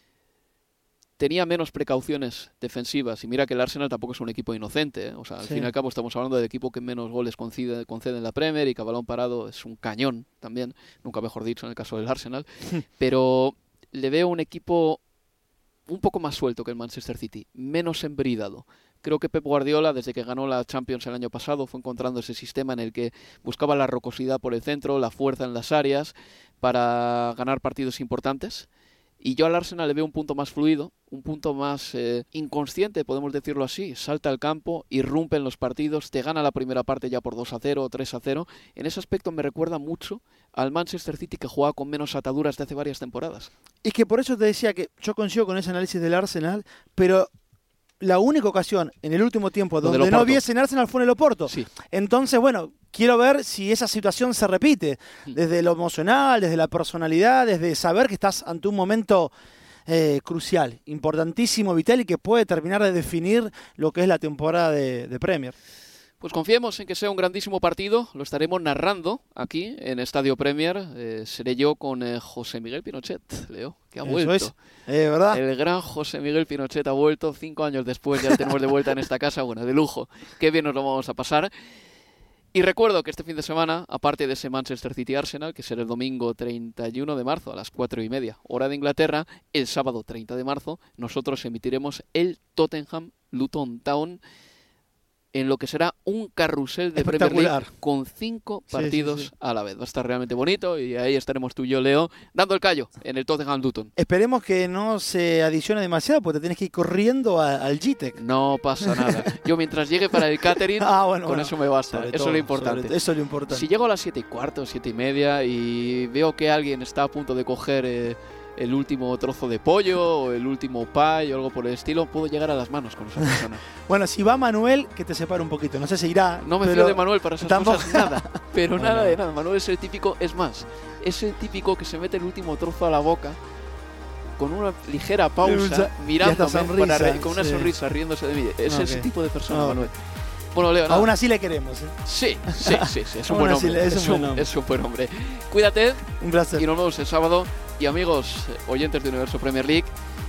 tenía menos precauciones defensivas. Y mira que el Arsenal tampoco es un equipo inocente, ¿eh? O sea, al Sí. fin y al cabo estamos hablando del equipo que menos goles concede, concede en la Premier y que a balón parado es un cañón también, nunca mejor dicho en el caso del Arsenal. Pero le veo un equipo un poco más suelto que el Manchester City, menos embridado. Creo que Pep Guardiola, desde que ganó la Champions el año pasado, fue encontrando ese sistema en el que buscaba la rocosidad por el centro, la fuerza en las áreas, para ganar partidos importantes. Y yo al Arsenal le veo un punto más fluido, un punto más eh, inconsciente, podemos decirlo así. Salta al campo, irrumpe en los partidos, te gana la primera parte ya por dos a cero o tres a cero. En ese aspecto me recuerda mucho al Manchester City que juega con menos ataduras de hace varias temporadas. Es que por eso te decía que yo coincido con ese análisis del Arsenal, pero la única ocasión en el último tiempo Lo del donde no Oporto. vi ese Arsenal fue en el Oporto. Sí. Entonces, bueno, quiero ver si esa situación se repite, desde lo emocional, desde la personalidad, desde saber que estás ante un momento eh, crucial, importantísimo, vital y que puede terminar de definir lo que es la temporada de, de Premier. Pues confiemos en que sea un grandísimo partido, lo estaremos narrando aquí en Estadio Premier. Eh, seré yo con eh, José Miguel Pinochet, Leo, que ha Eso vuelto. es, eh, ¿verdad? El gran José Miguel Pinochet ha vuelto cinco años después, ya lo tenemos de vuelta en esta casa, bueno, de lujo. Qué bien nos lo vamos a pasar. Y recuerdo que este fin de semana, aparte de ese Manchester City Arsenal, que será el domingo treinta y uno de marzo a las cuatro y media, hora de Inglaterra, el sábado treinta de marzo, nosotros emitiremos el Tottenham Luton Town, en lo que será un carrusel de Premier Espectacular. League con cinco Sí, partidos sí, sí. a la vez. Va a estar realmente bonito y ahí estaremos tú y yo, Leo, dando el callo en el Tottenham Luton. Esperemos que no se adicione demasiado, porque te tienes que ir corriendo a- al G T E C. No pasa nada. Yo mientras llegue para el catering, Ah, bueno, con bueno. eso me basta. Sobre Eso todo, es lo importante. sobre- eso es lo importante. Si llego a las siete y cuarto, siete y media y veo que alguien está a punto de coger eh, el último trozo de pollo o el último pie o algo por el estilo, puedo llegar a las manos con esa persona. Bueno, si va Manuel, que te separe un poquito. No sé si irá. No me pero fío de Manuel para esas tampoco- cosas, nada. Pero Bueno. nada de nada. Manuel es el típico, es más, es el típico que se mete el último trozo a la boca con una ligera pausa, Y hasta mirándome sonrisa, para re- con una sí. sonrisa riéndose de mí. Es Ok. ese tipo de persona, No. Manuel. Bueno, Leo, nada. Aún así le queremos. ¿eh? Sí, sí, sí, sí, es un Aún buen así hombre. le- es un buen hombre. es un buen hombre. Cuídate Un placer. y nos vemos el sábado. Y amigos, eh, oyentes de Universo Premier League,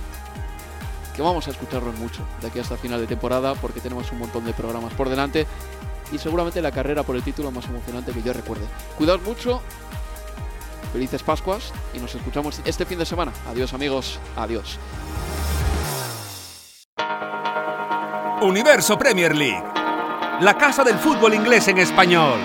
que vamos a escucharlos mucho de aquí hasta final de temporada porque tenemos un montón de programas por delante y seguramente la carrera por el título más emocionante que yo recuerde. Cuidaos mucho, felices Pascuas y nos escuchamos este fin de semana. Adiós amigos, adiós. Universo Premier League, la casa del fútbol inglés en español.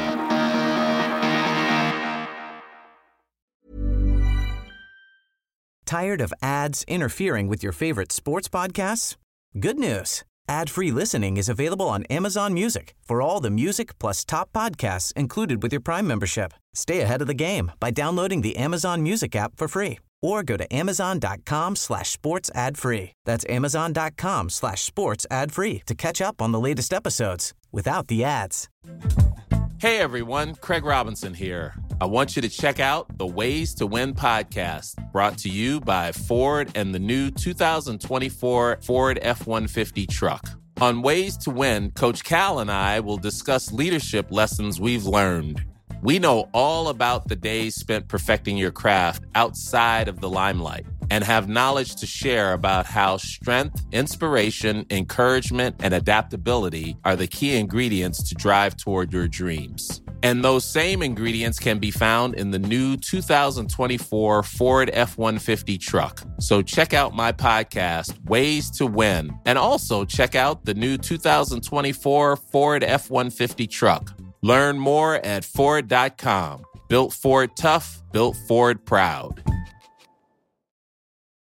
Tired of ads interfering with your favorite sports podcasts? Good news. Ad-free listening is available on Amazon Music for all the music plus top podcasts included with your Prime membership. Stay ahead of the game by downloading the Amazon Music app for free or go to amazon.com slash sports ad free. That's amazon.com slash sports ad free to catch up on the latest episodes without the ads. Hey everyone, Craig Robinson here. I want you to check out the Ways to Win podcast, brought to you by Ford and the new two thousand twenty-four Ford F one fifty truck. On Ways to Win, Coach Cal and I will discuss leadership lessons we've learned. We know all about the days spent perfecting your craft outside of the limelight and have knowledge to share about how strength, inspiration, encouragement, and adaptability are the key ingredients to drive toward your dreams. And those same ingredients can be found in the new two thousand twenty-four Ford F one fifty truck. So check out my podcast, Ways to Win, and also check out the new two thousand twenty-four Ford F one fifty truck. Learn more at Ford dot com. Built Ford tough, built Ford proud.